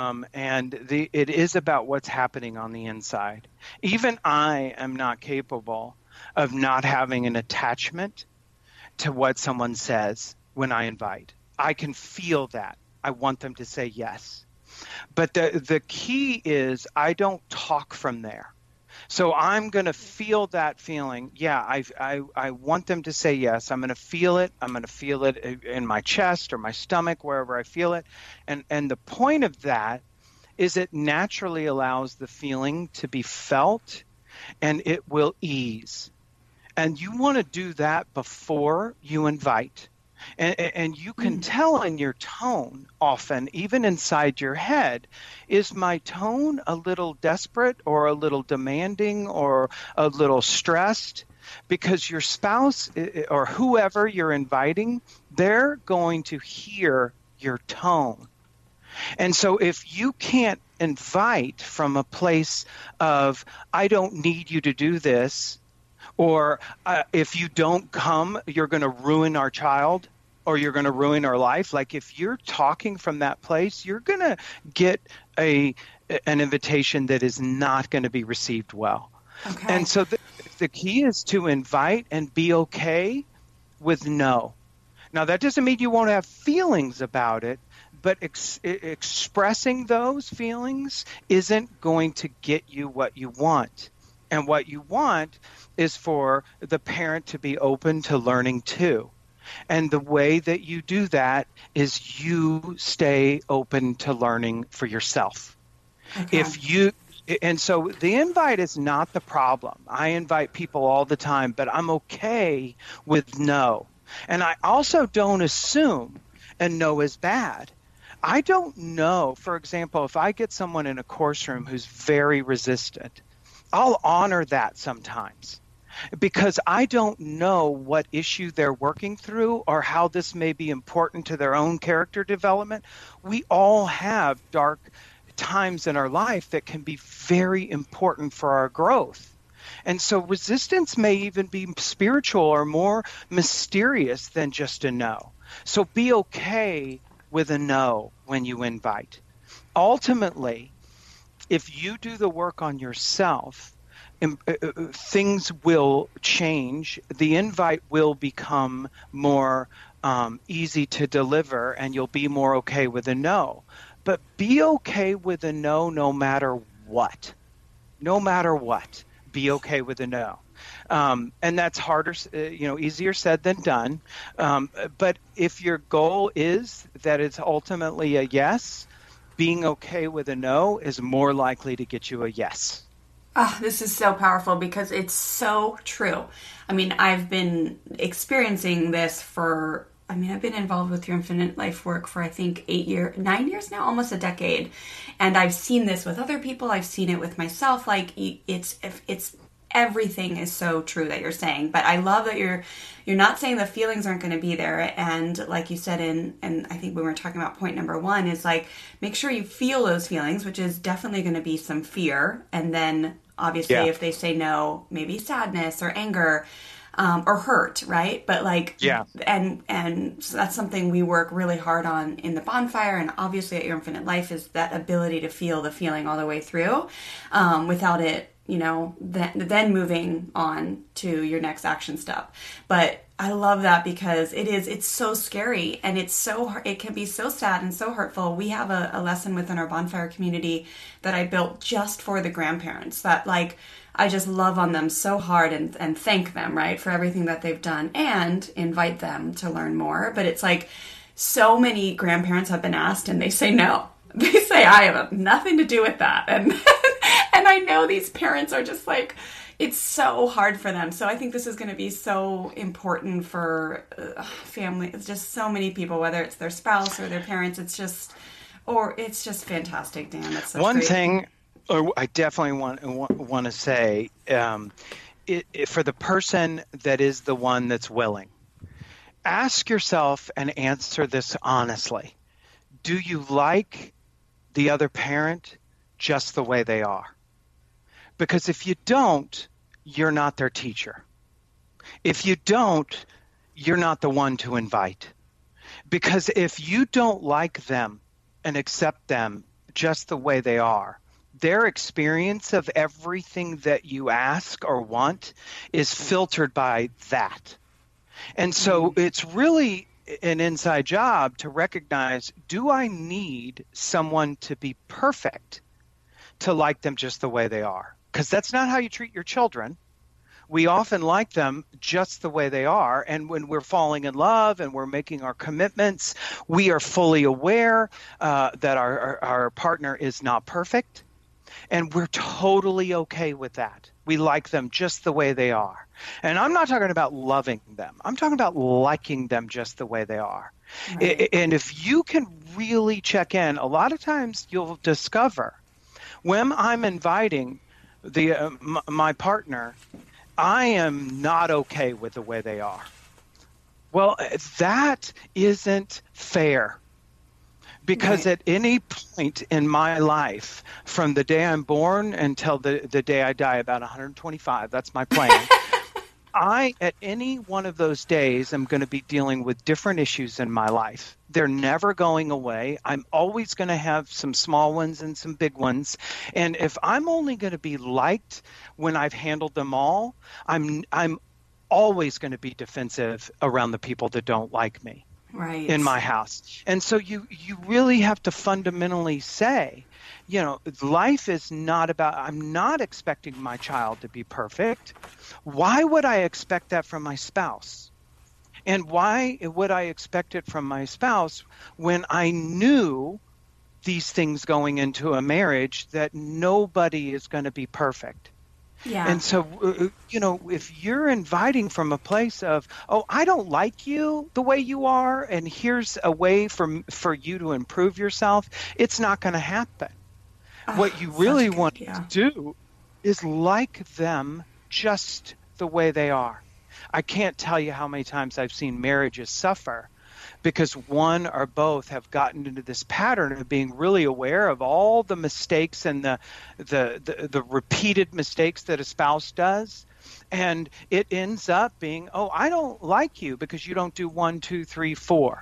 Speaker 4: It is about what's happening on the inside. Even I am not capable of not having an attachment to what someone says when I invite. I can feel that. I want them to say yes. But the key is I don't talk from there. So I'm going to feel that feeling. Yeah, I want them to say yes. I'm going to feel it. I'm going to feel it in my chest or my stomach, wherever I feel it. And the point of that is it naturally allows the feeling to be felt, and it will ease. And you want to do that before you invite. And you can tell in your tone often, even inside your head, is my tone a little desperate or a little demanding or a little stressed? Because your spouse or whoever you're inviting, they're going to hear your tone. And so if you can't invite from a place of, I don't need you to do this, or if you don't come, you're going to ruin our child, or you're going to ruin our life. Like if you're talking from that place, you're going to get an invitation that is not going to be received well. Okay. And so the key is to invite and be okay with no. Now, that doesn't mean you won't have feelings about it, but expressing those feelings isn't going to get you what you want. And what you want is for the parent to be open to learning too. And the way that you do that is you stay open to learning for yourself. Okay. And so the invite is not the problem. I invite people all the time, but I'm okay with no. And I also don't assume a no is bad. I don't know, for example, if I get someone in a course room who's very resistant, I'll honor that sometimes, because I don't know what issue they're working through or how this may be important to their own character development. We all have dark times in our life that can be very important for our growth. And so resistance may even be spiritual or more mysterious than just a no. So be okay with a no when you invite. Ultimately, if you do the work on yourself, things will change. The invite will become more easy to deliver, and you'll be more okay with a no. But be okay with a no, no matter what. No matter what, be okay with a no. And that's harder, easier said than done. But if your goal is that it's ultimately a yes, being okay with a no is more likely to get you a yes.
Speaker 1: Oh, this is so powerful because it's so true. I mean, I've been experiencing this I've been involved with Your Infinite Life work for, I think, 9 years now, almost a decade. And I've seen this with other people. I've seen it with myself. Like, it's everything is so true that you're saying. But I love that you're not saying the feelings aren't going to be there. And like you said, and I think when we were talking about point number 1 is like, make sure you feel those feelings, which is definitely going to be some fear. And then obviously if they say no, maybe sadness or anger. Or hurt, right? But and so that's something we work really hard on in the Bonfire, and obviously at Your Infinite Life is that ability to feel the feeling all the way through, without it, then moving on to your next action step. But I love that because it's so scary, and it can be so sad and so hurtful. We have a lesson within our Bonfire community that I built just for the grandparents that I just love on them so hard and thank them, right, for everything that they've done and invite them to learn more. But it's like so many grandparents have been asked and they say no. They say, I have nothing to do with that. And I know these parents are just like, it's so hard for them. So I think this is going to be so important for family. It's just so many people, whether it's their spouse or their parents. It's just fantastic, Dan. That's such
Speaker 4: one
Speaker 1: great.
Speaker 4: thing I definitely want to say, for the person that is the one that's willing, ask yourself and answer this honestly. Do you like the other parent just the way they are? Because if you don't, you're not their teacher. If you don't, you're not the one to invite. Because if you don't like them and accept them just the way they are, their experience of everything that you ask or want is filtered by that. And so it's really an inside job to recognize, do I need someone to be perfect to like them just the way they are? Because that's not how you treat your children. We often like them just the way they are. And when we're falling in love and we're making our commitments, we are fully aware that our partner is not perfect. And we're totally okay with that. We like them just the way they are. And I'm not talking about loving them. I'm talking about liking them just the way they are. Right. And if you can really check in, a lot of times you'll discover when I'm inviting my partner, I am not okay with the way they are. Well, that isn't fair. Because
Speaker 1: right.
Speaker 4: At any point in my life, from the day I'm born until the day I die, about 125, that's my plan, at any one of those days, am going to be dealing with different issues in my life. They're never going away. I'm always going to have some small ones and some big ones. And if I'm only going to be liked when I've handled them all, I'm always going to be defensive around the people that don't like me.
Speaker 1: Right.
Speaker 4: In my house. And so you really have to fundamentally say, life is not about, I'm not expecting my child to be perfect. Why would I expect that from my spouse? And why would I expect it from my spouse when I knew these things going into a marriage, that nobody is going to be perfect?
Speaker 1: Yeah.
Speaker 4: And so, if you're inviting from a place of, oh, I don't like you the way you are, and here's a way for you to improve yourself, it's not going to happen. What you really want to do is like them just the way they are. I can't tell you how many times I've seen marriages suffer because one or both have gotten into this pattern of being really aware of all the mistakes and the repeated mistakes that a spouse does. And it ends up being, oh, I don't like you because you don't do 1, 2, 3, 4.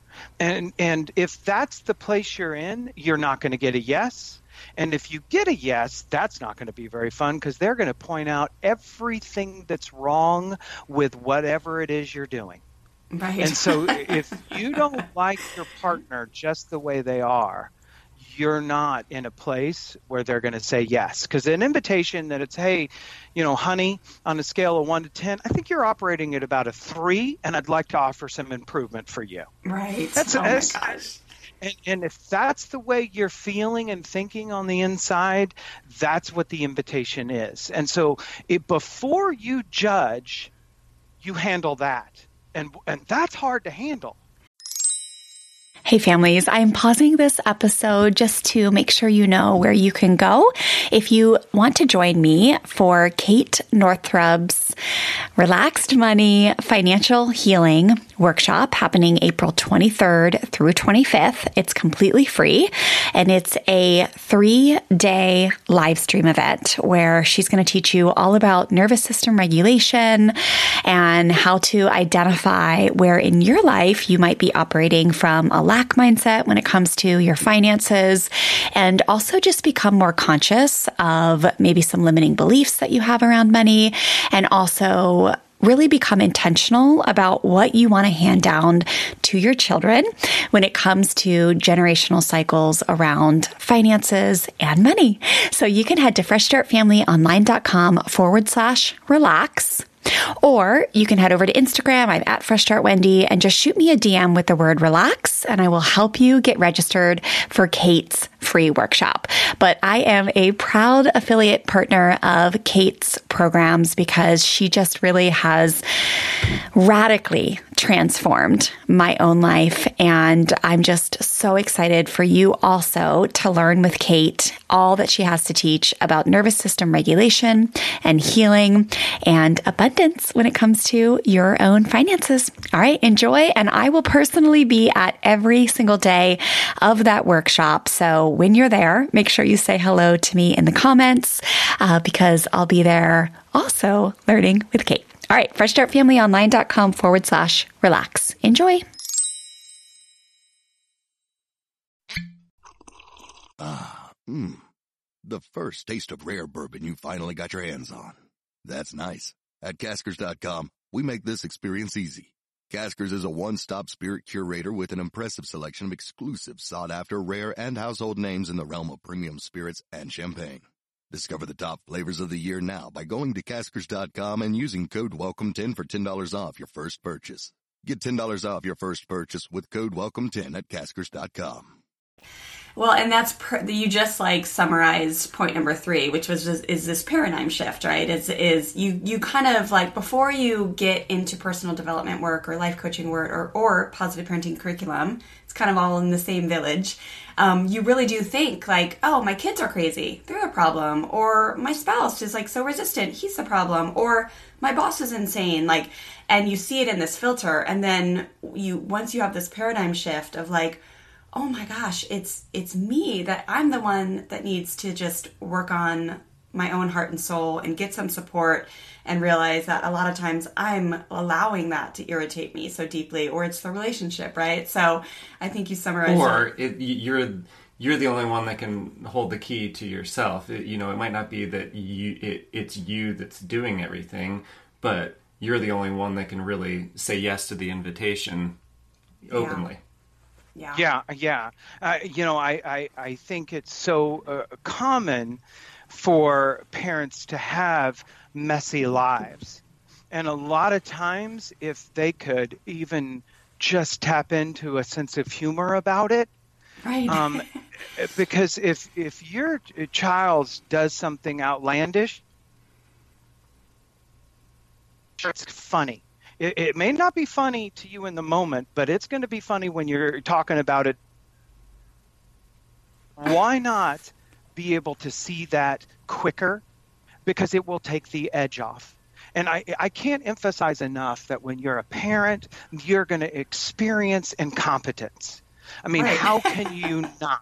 Speaker 4: And if that's the place you're in, you're not going to get a yes. And if you get a yes, that's not going to be very fun because they're going to point out everything that's wrong with whatever it is you're doing.
Speaker 1: Right.
Speaker 4: And so if you don't like your partner just the way they are, you're not in a place where they're going to say yes. Because an invitation that it's, hey, honey, on a scale of 1 to 10, I think you're operating at about a 3, and I'd like to offer some improvement for you.
Speaker 1: Right. Oh my gosh.
Speaker 4: And if that's the way you're feeling and thinking on the inside, that's what the invitation is. And so before you judge, you handle that. And that's hard to handle.
Speaker 5: Hey families, I'm pausing this episode just to make sure you know where you can go if you want to join me for Kate Northrup's Relaxed Money Financial Healing Workshop happening April 23rd through 25th. It's completely free, and it's a 3-day live stream event where she's going to teach you all about nervous system regulation and how to identify where in your life you might be operating from a lack mindset when it comes to your finances, and also just become more conscious of maybe some limiting beliefs that you have around money, and also really become intentional about what you want to hand down to your children when it comes to generational cycles around finances and money. So you can head to freshstartfamilyonline.com/relax. Or you can head over to Instagram. I'm at Fresh Start Wendy, and just shoot me a DM with the word relax, and I will help you get registered for Kate's free workshop. But I am a proud affiliate partner of Kate's programs because she just really has radically transformed my own life. And I'm just so excited for you also to learn with Kate all that she has to teach about nervous system regulation and healing and abundance when it comes to your own finances. All right, enjoy. And I will personally be at every single day of that workshop. So when you're there, make sure you say hello to me in the comments because I'll be there also learning with Kate. All right, freshstartfamilyonline.com/relax. Enjoy.
Speaker 8: The first taste of rare bourbon you finally got your hands on. That's nice. At Caskers.com, we make this experience easy. Caskers is a one-stop spirit curator with an impressive selection of exclusive, sought-after, rare, and household names in the realm of premium spirits and champagne. Discover the top flavors of the year now by going to Caskers.com and using code WELCOME10 for $10 off your first purchase. Get $10 off your first purchase with code WELCOME10 at Caskers.com.
Speaker 1: Well, and that's you just like summarized point number 3, which was is this paradigm shift, right? Is you kind of like before you get into personal development work or life coaching work or positive parenting curriculum, it's kind of all in the same village. You really do think like, oh, my kids are crazy, they're the problem, or my spouse is like so resistant, he's the problem, or my boss is insane, like, and you see it in this filter, and then once you have this paradigm shift of like, oh my gosh, it's me, that I'm the one that needs to just work on my own heart and soul and get some support and realize that a lot of times I'm allowing that to irritate me so deeply, or it's the relationship, right? So I think you summarized it.
Speaker 3: Or you're the only one that can hold the key to yourself. It might not be that it's you that's doing everything, but you're the only one that can really say yes to the invitation openly.
Speaker 4: Yeah. I think it's so common for parents to have messy lives. And a lot of times, if they could even just tap into a sense of humor about it,
Speaker 1: right?
Speaker 4: Because if your child does something outlandish, it's funny. It may not be funny to you in the moment, but it's going to be funny when you're talking about it. Why not be able to see that quicker? Because it will take the edge off. And I can't emphasize enough that when you're a parent, you're going to experience incompetence. I mean, right. How can you not?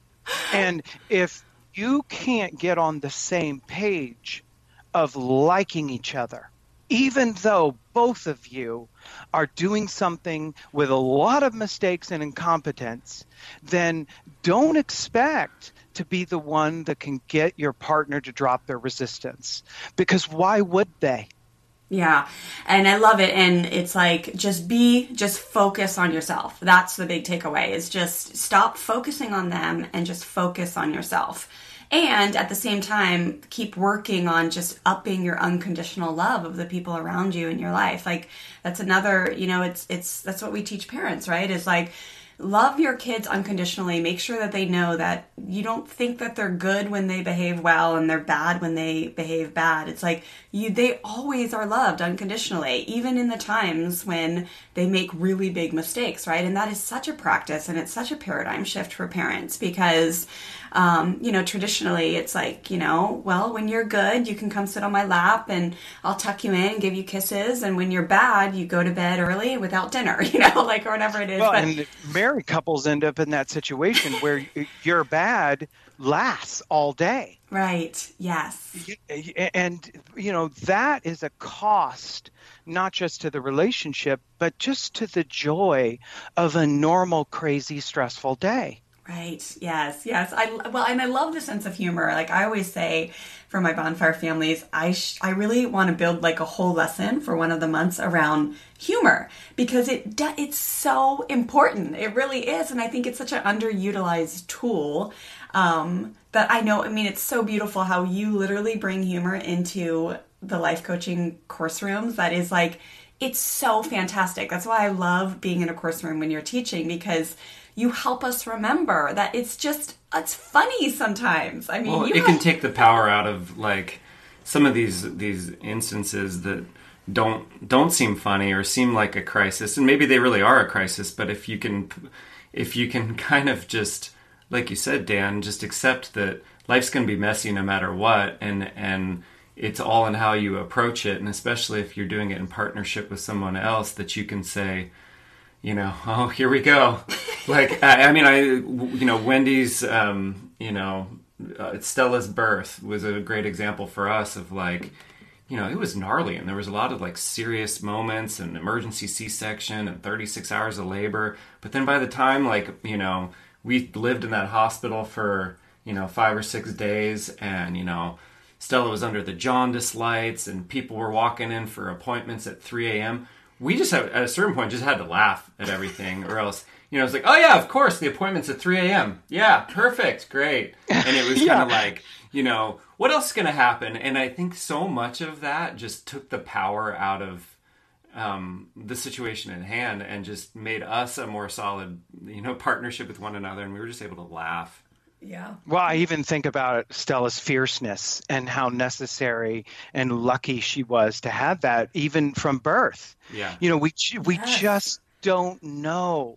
Speaker 4: And if you can't get on the same page of liking each other, even though both of you are doing something with a lot of mistakes and incompetence, then don't expect to be the one that can get your partner to drop their resistance. Because why would they?
Speaker 1: Yeah. And I love it. And it's like, just focus on yourself. That's the big takeaway, is just stop focusing on them and just focus on yourself. And at the same time, keep working on just upping your unconditional love of the people around you in your life. Like, that's another, that's what we teach parents, right? Is like, love your kids unconditionally. Make sure that they know that you don't think that they're good when they behave well and they're bad when they behave bad. It's like they always are loved unconditionally, even in the times when they make really big mistakes, right? And that is such a practice, and it's such a paradigm shift for parents because, traditionally it's like, well, when you're good, you can come sit on my lap and I'll tuck you in and give you kisses. And when you're bad, you go to bed early without dinner, or whatever it is.
Speaker 4: Well, and married couples end up in that situation where your bad lasts all day.
Speaker 1: Right. Yes.
Speaker 4: And, that is a cost, not just to the relationship, but just to the joy of a normal, crazy, stressful day.
Speaker 1: Right. Yes. And I love the sense of humor. Like I always say for my bonfire families, I really want to build like a whole lesson for one of the months around humor, because it's so important. It really is. And I think it's such an underutilized tool. But it's so beautiful how you literally bring humor into the life coaching course rooms. That is like, it's so fantastic. That's why I love being in a course room when you're teaching, because you help us remember that it's funny sometimes. I mean,
Speaker 3: it can take the power out of like some of these instances that don't seem funny or seem like a crisis, and maybe they really are a crisis. But if you can kind of just, like you said, Dan, just accept that life's going to be messy no matter what, and it's all in how you approach it, and especially if you're doing it in partnership with someone else, that you can say, you know, oh, here we go. Like, Wendy's, Stella's birth was a great example for us of like, you know, it was gnarly, and there was a lot of like serious moments and emergency C-section and 36 hours of labor. But then by the time, like, you know, we lived in that hospital for, 5 or 6 days, and, Stella was under the jaundice lights and people were walking in for appointments at 3 a.m. We just at a certain point just had to laugh at everything, or else, it's like, oh yeah, of course, the appointment's at 3 a.m. Yeah, perfect, great. And it was kind of like, what else is going to happen? And I think so much of that just took the power out of the situation at hand and just made us a more solid, partnership with one another. And we were just able to laugh.
Speaker 1: Yeah.
Speaker 4: Well, I even think about Stella's fierceness and how necessary and lucky she was to have that, even from birth.
Speaker 3: Yeah.
Speaker 4: We just don't know,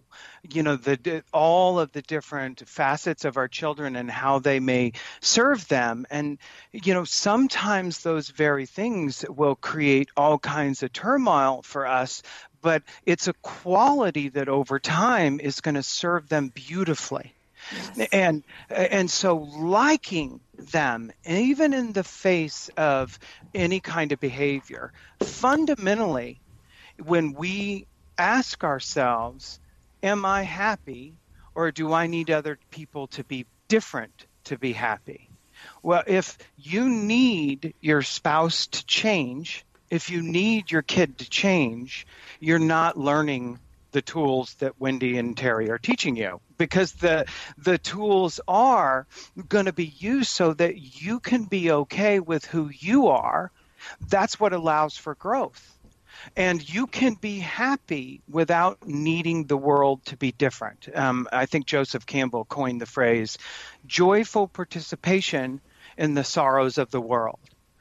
Speaker 4: all of the different facets of our children and how they may serve them. And, sometimes those very things will create all kinds of turmoil for us, but it's a quality that over time is going to serve them beautifully. Yes. And so liking them, even in the face of any kind of behavior, fundamentally, when we ask ourselves, am I happy, or do I need other people to be different to be happy? Well, if you need your spouse to change, if you need your kid to change, you're not learning the tools that Wendy and Terry are teaching you, because the tools are going to be used so that you can be okay with who you are. That's what allows for growth. And you can be happy without needing the world to be different. I think Joseph Campbell coined the phrase, joyful participation in the sorrows of the world.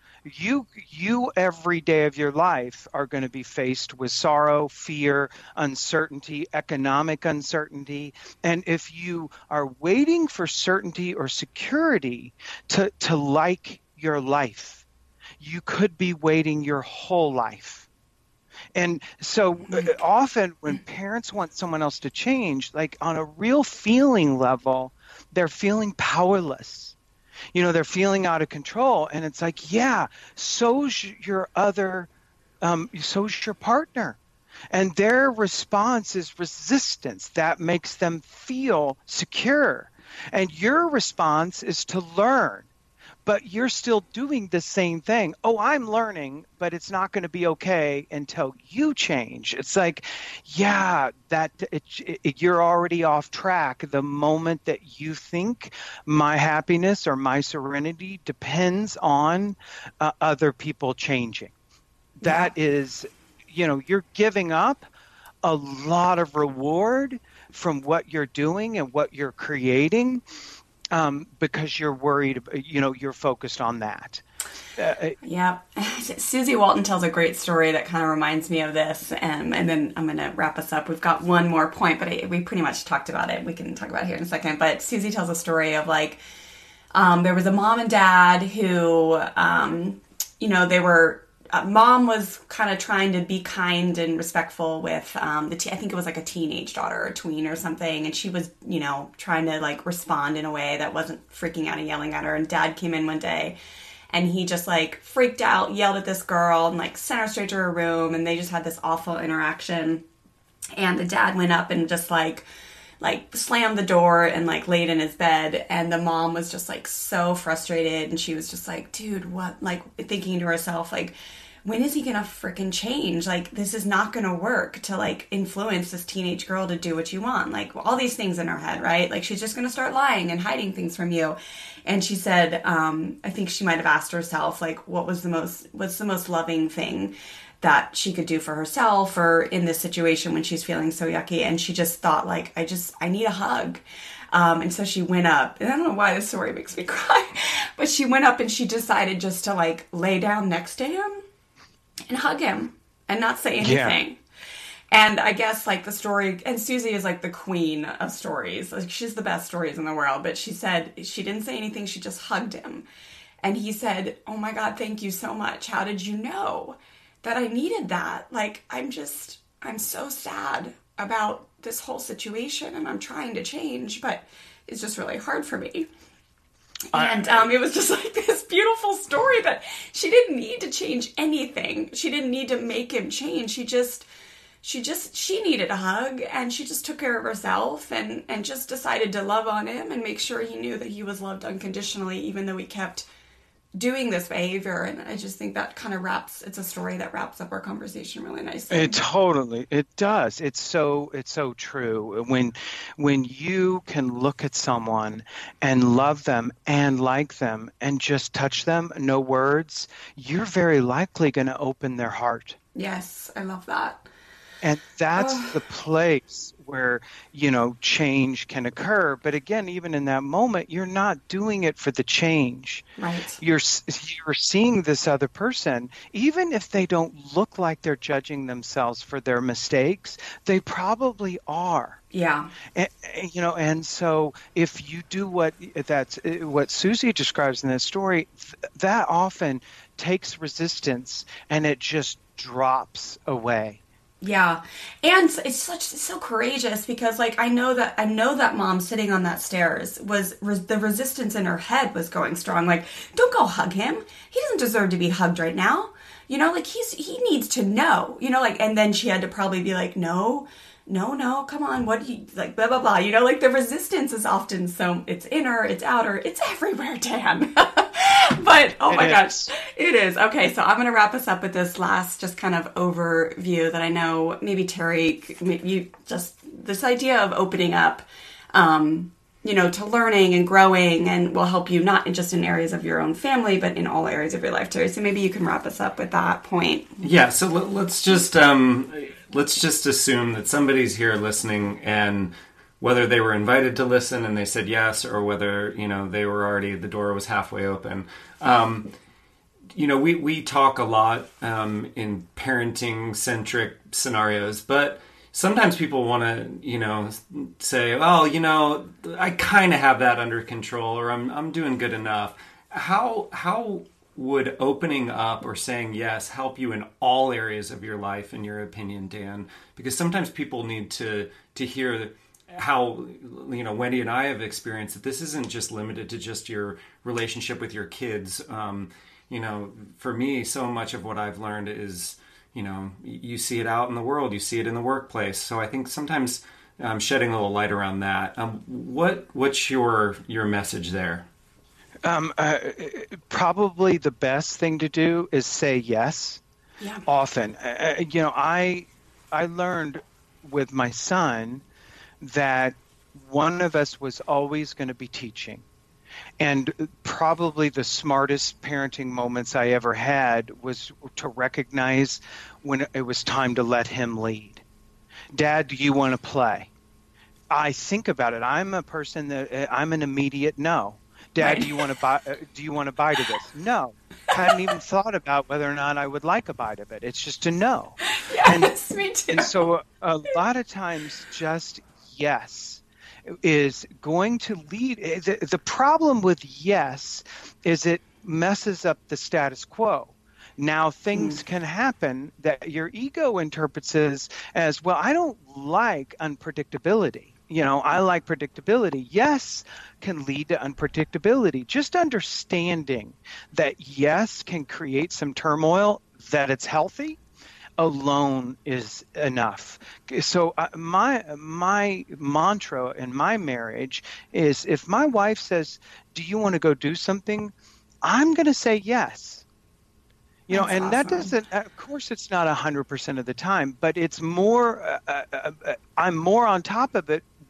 Speaker 4: You every day of your life are going to be faced with sorrow, fear, uncertainty, economic uncertainty. And if you are waiting for certainty or security to like your life, you could be waiting your whole life. And so often when parents want someone else to change, like on a real feeling level, they're feeling powerless. They're feeling out of control, and it's like, yeah, so's your partner. And their response is resistance. That makes them feel secure. And your response is to learn, but you're still doing the same thing. Oh, I'm learning, but it's not going to be okay until you change. It's like, yeah, you're already off track the moment that you think my happiness or my serenity depends on other people changing. That is, you're giving up a lot of reward from what you're doing and what you're creating. Because you're worried, you're focused on that.
Speaker 1: Yeah. Susie Walton tells a great story that kind of reminds me of this. And then I'm going to wrap us up. We've got one more point, but we pretty much talked about it. We can talk about it here in a second. But Susie tells a story of like, there was a mom and dad who, they were, mom was kind of trying to be kind and respectful with I think it was like a teenage daughter or a tween or something, and she was trying to like respond in a way that wasn't freaking out and yelling at her. And dad came in one day and he just like freaked out, yelled at this girl, and like sent her straight to her room, and they just had this awful interaction. And the dad went up and just like slammed the door and like laid in his bed, and the mom was just like so frustrated, and she was just like, dude, what, like thinking to herself, like, when is he gonna freaking change? Like, this is not gonna work to like influence this teenage girl to do what you want. Like, all these things in her head, right? Like, she's just gonna start lying and hiding things from you. And she said, I think she might have asked herself, like, what's the most loving thing that she could do for herself or in this situation when she's feeling so yucky. And she just thought like, I need a hug. And so she went up, and I don't know why this story makes me cry, but she went up and she decided just to like lay down next to him and hug him and not say anything. Yeah. And I guess like the story, and Susie is like the queen of stories. Like she's the best stories in the world, but she said she didn't say anything. She just hugged him. And he said, "Oh my God, thank you so much. How did you know that I needed that? Like, I'm so sad about this whole situation and I'm trying to change, but it's just really hard for me." And it was just like this beautiful story that she didn't need to change anything. She didn't need to make him change. She needed a hug, and she just took care of herself and just decided to love on him and make sure he knew that he was loved unconditionally, even though he kept doing this behavior. And I just think that kind of it's a story that wraps up our conversation really nicely.
Speaker 4: It does. It's so true. When you can look at someone and love them and like them and just touch them, no words, you're very likely going to open their heart.
Speaker 1: Yes, I love that.
Speaker 4: And that's the place where, change can occur. But again, even in that moment, you're not doing it for the change.
Speaker 1: Right.
Speaker 4: You're seeing this other person, even if they don't look like they're judging themselves for their mistakes, they probably are.
Speaker 1: Yeah.
Speaker 4: And so if you do what Susie describes in this story, that often takes resistance and it just drops away.
Speaker 1: Yeah. And it's so courageous because like, I know that mom sitting on that stairs the resistance in her head was going strong. Like, don't go hug him. He doesn't deserve to be hugged right now. Like he needs to know, and then she had to probably be like, no, come on. What do you like, blah, blah, blah. Like the resistance is often it's inner, it's outer, it's everywhere, Dan. But, oh my gosh, it is. Okay, so I'm going to wrap us up with this last just kind of overview that I know maybe Terry, you just this idea of opening up, to learning and growing and will help you not just in areas of your own family, but in all areas of your life, Terry. So maybe you can wrap us up with that point.
Speaker 3: Yeah, so let's just assume that somebody's here listening, and whether they were invited to listen and they said yes, or whether, they were already, the door was halfway open. We talk a lot in parenting-centric scenarios, but sometimes people want to, say, well, I kind of have that under control, or I'm doing good enough. How would opening up or saying yes help you in all areas of your life, in your opinion, Dan? Because sometimes people need to hear how, Wendy and I have experienced that this isn't just limited to just your relationship with your kids. For me, so much of what I've learned is, you see it out in the world, you see it in the workplace. So I think sometimes shedding a little light around that. What's your message there?
Speaker 4: Probably the best thing to do is say yes.
Speaker 1: Yeah.
Speaker 4: Often. I learned with my son that one of us was always going to be teaching. And probably the smartest parenting moments I ever had was to recognize when it was time to let him lead. Dad, do you want to play? I think about it. I'm a person that I'm an immediate no. Dad,
Speaker 1: right.
Speaker 4: do you want to bite of this? No. Hadn't even thought about whether or not I would like a bite of it. It's just a no.
Speaker 1: Yes, me too.
Speaker 4: And so a lot of times just yes is going to lead. The problem with yes is it messes up the status quo. Now things can happen that your ego interprets as, well, I don't like unpredictability. I like predictability. Yes can lead to unpredictability. Just understanding that yes can create some turmoil, that it's healthy, alone is enough. So my mantra in my marriage is, if my wife says, do you want to go do something? I'm going to say yes. And awesome. That doesn't, of course, it's not 100% of the time, but it's more, I'm more on top of it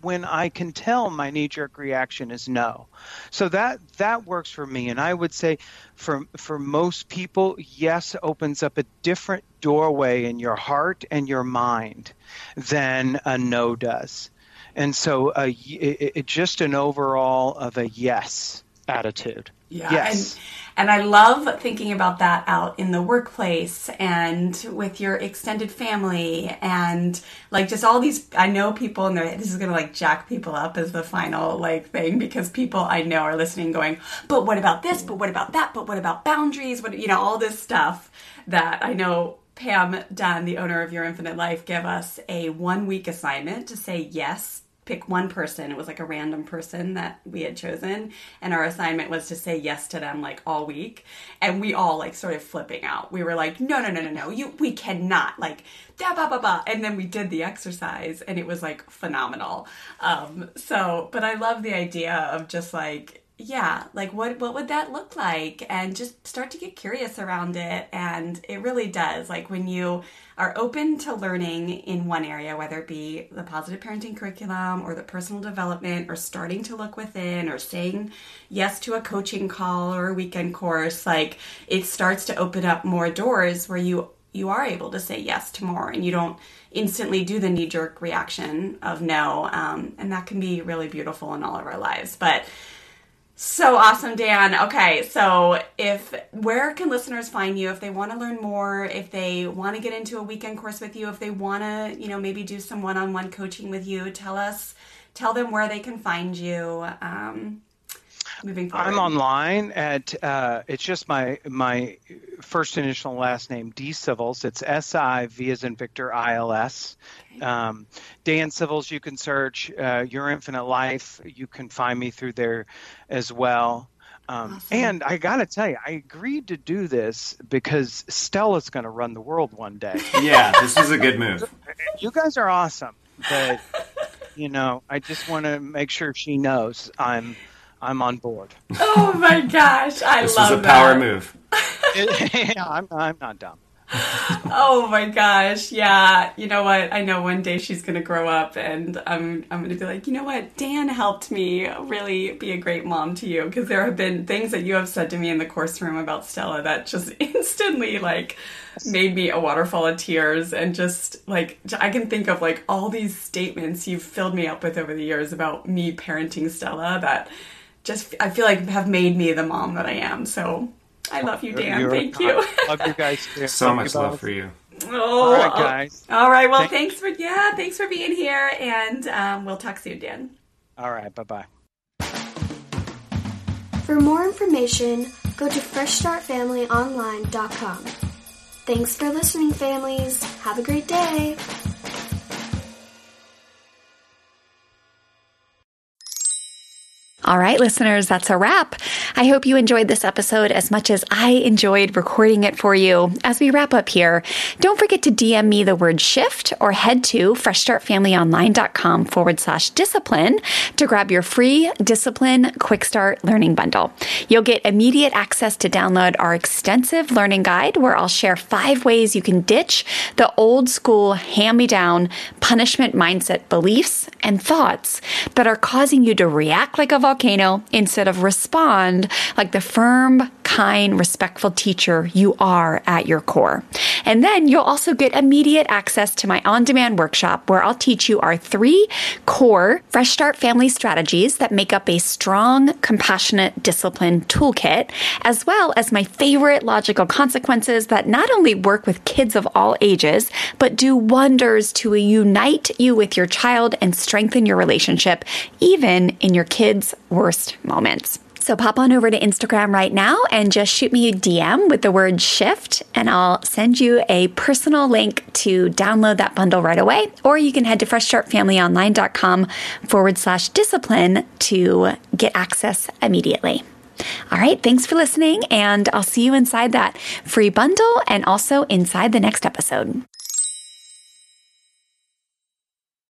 Speaker 4: when I can tell my knee-jerk reaction is no. So that works for me. And I would say for most people, yes opens up a different doorway in your heart and your mind than a no does. And so just an overall of a yes attitude.
Speaker 1: Yeah.
Speaker 4: Yes.
Speaker 1: And I love thinking about that out in the workplace and with your extended family and like just all these, I know people, and this is going to like jack people up as the final like thing, because people I know are listening going, but what about this? But what about that? But what about boundaries? What, all this stuff that I know Pam Dunn, the owner of Your Infinite Life, gave us a 1-week assignment to say yes. Pick one person. It was like a random person that we had chosen. And our assignment was to say yes to them like all week. And we all like sort of flipping out. We were like, no, we cannot like da ba ba ba. And then we did the exercise and it was like phenomenal. But I love the idea of just like, yeah, like what would that look like? And just start to get curious around it. And it really does. Like when you are open to learning in one area, whether it be the positive parenting curriculum or the personal development or starting to look within or saying yes to a coaching call or a weekend course, like it starts to open up more doors where you are able to say yes to more and you don't instantly do the knee-jerk reaction of no. And that can be really beautiful in all of our lives. But so awesome, Dan. Okay, so where can listeners find you if they want to learn more, if they want to get into a weekend course with you, if they want to, maybe do some one-on-one coaching with you, tell them where they can find you moving forward. I'm
Speaker 4: online at, it's just my first initial last name, D Civils. It's S-I-V as in Victor, I-L-S. Dan Civils, you can search Your Infinite Life. You can find me through there as well. Awesome. And I got to tell you, I agreed to do this because Stella's going to run the world one day.
Speaker 3: Yeah, this was a good move.
Speaker 4: You guys are awesome. But, I just want to make sure she knows I'm on board.
Speaker 1: Oh my gosh, I love that.
Speaker 3: This was a power move.
Speaker 4: Yeah, I'm not dumb.
Speaker 1: Oh my gosh, yeah. You know what? I know one day she's going to grow up and I'm going to be like, you know what? Dan helped me really be a great mom to you, because there have been things that you have said to me in the course room about Stella that just instantly like made me a waterfall of tears, and just like I can think of like all these statements you've filled me up with over the years about me parenting Stella that just I feel like have made me the mom that I am. So I love you, Dan. Thank you.
Speaker 4: Love you guys too.
Speaker 3: So much love for you.
Speaker 1: Oh,
Speaker 4: all right, guys.
Speaker 1: All right. Well, thanks for being here, and we'll talk soon, Dan.
Speaker 4: All right. Bye-bye.
Speaker 2: For more information, go to freshstartfamilyonline.com. Thanks for listening, families. Have a great day.
Speaker 5: All right, listeners, that's a wrap. I hope you enjoyed this episode as much as I enjoyed recording it for you. As we wrap up here, don't forget to DM me the word shift or head to freshstartfamilyonline.com/discipline to grab your free Discipline Quick Start Learning Bundle. You'll get immediate access to download our extensive learning guide where I'll share 5 ways you can ditch the old school hand-me-down punishment mindset beliefs and thoughts that are causing you to react like a volcano instead of respond like the firm, kind, respectful teacher you are at your core. And then you'll also get immediate access to my on-demand workshop where I'll teach you our 3 core Fresh Start family strategies that make up a strong, compassionate discipline toolkit, as well as my favorite logical consequences that not only work with kids of all ages, but do wonders to unite you with your child and strengthen your relationship, even in your kids' worst moments. So pop on over to Instagram right now and just shoot me a DM with the word shift, and I'll send you a personal link to download that bundle right away. Or you can head to freshstartfamilyonline.com/discipline to get access immediately. All right, thanks for listening, and I'll see you inside that free bundle and also inside the next episode.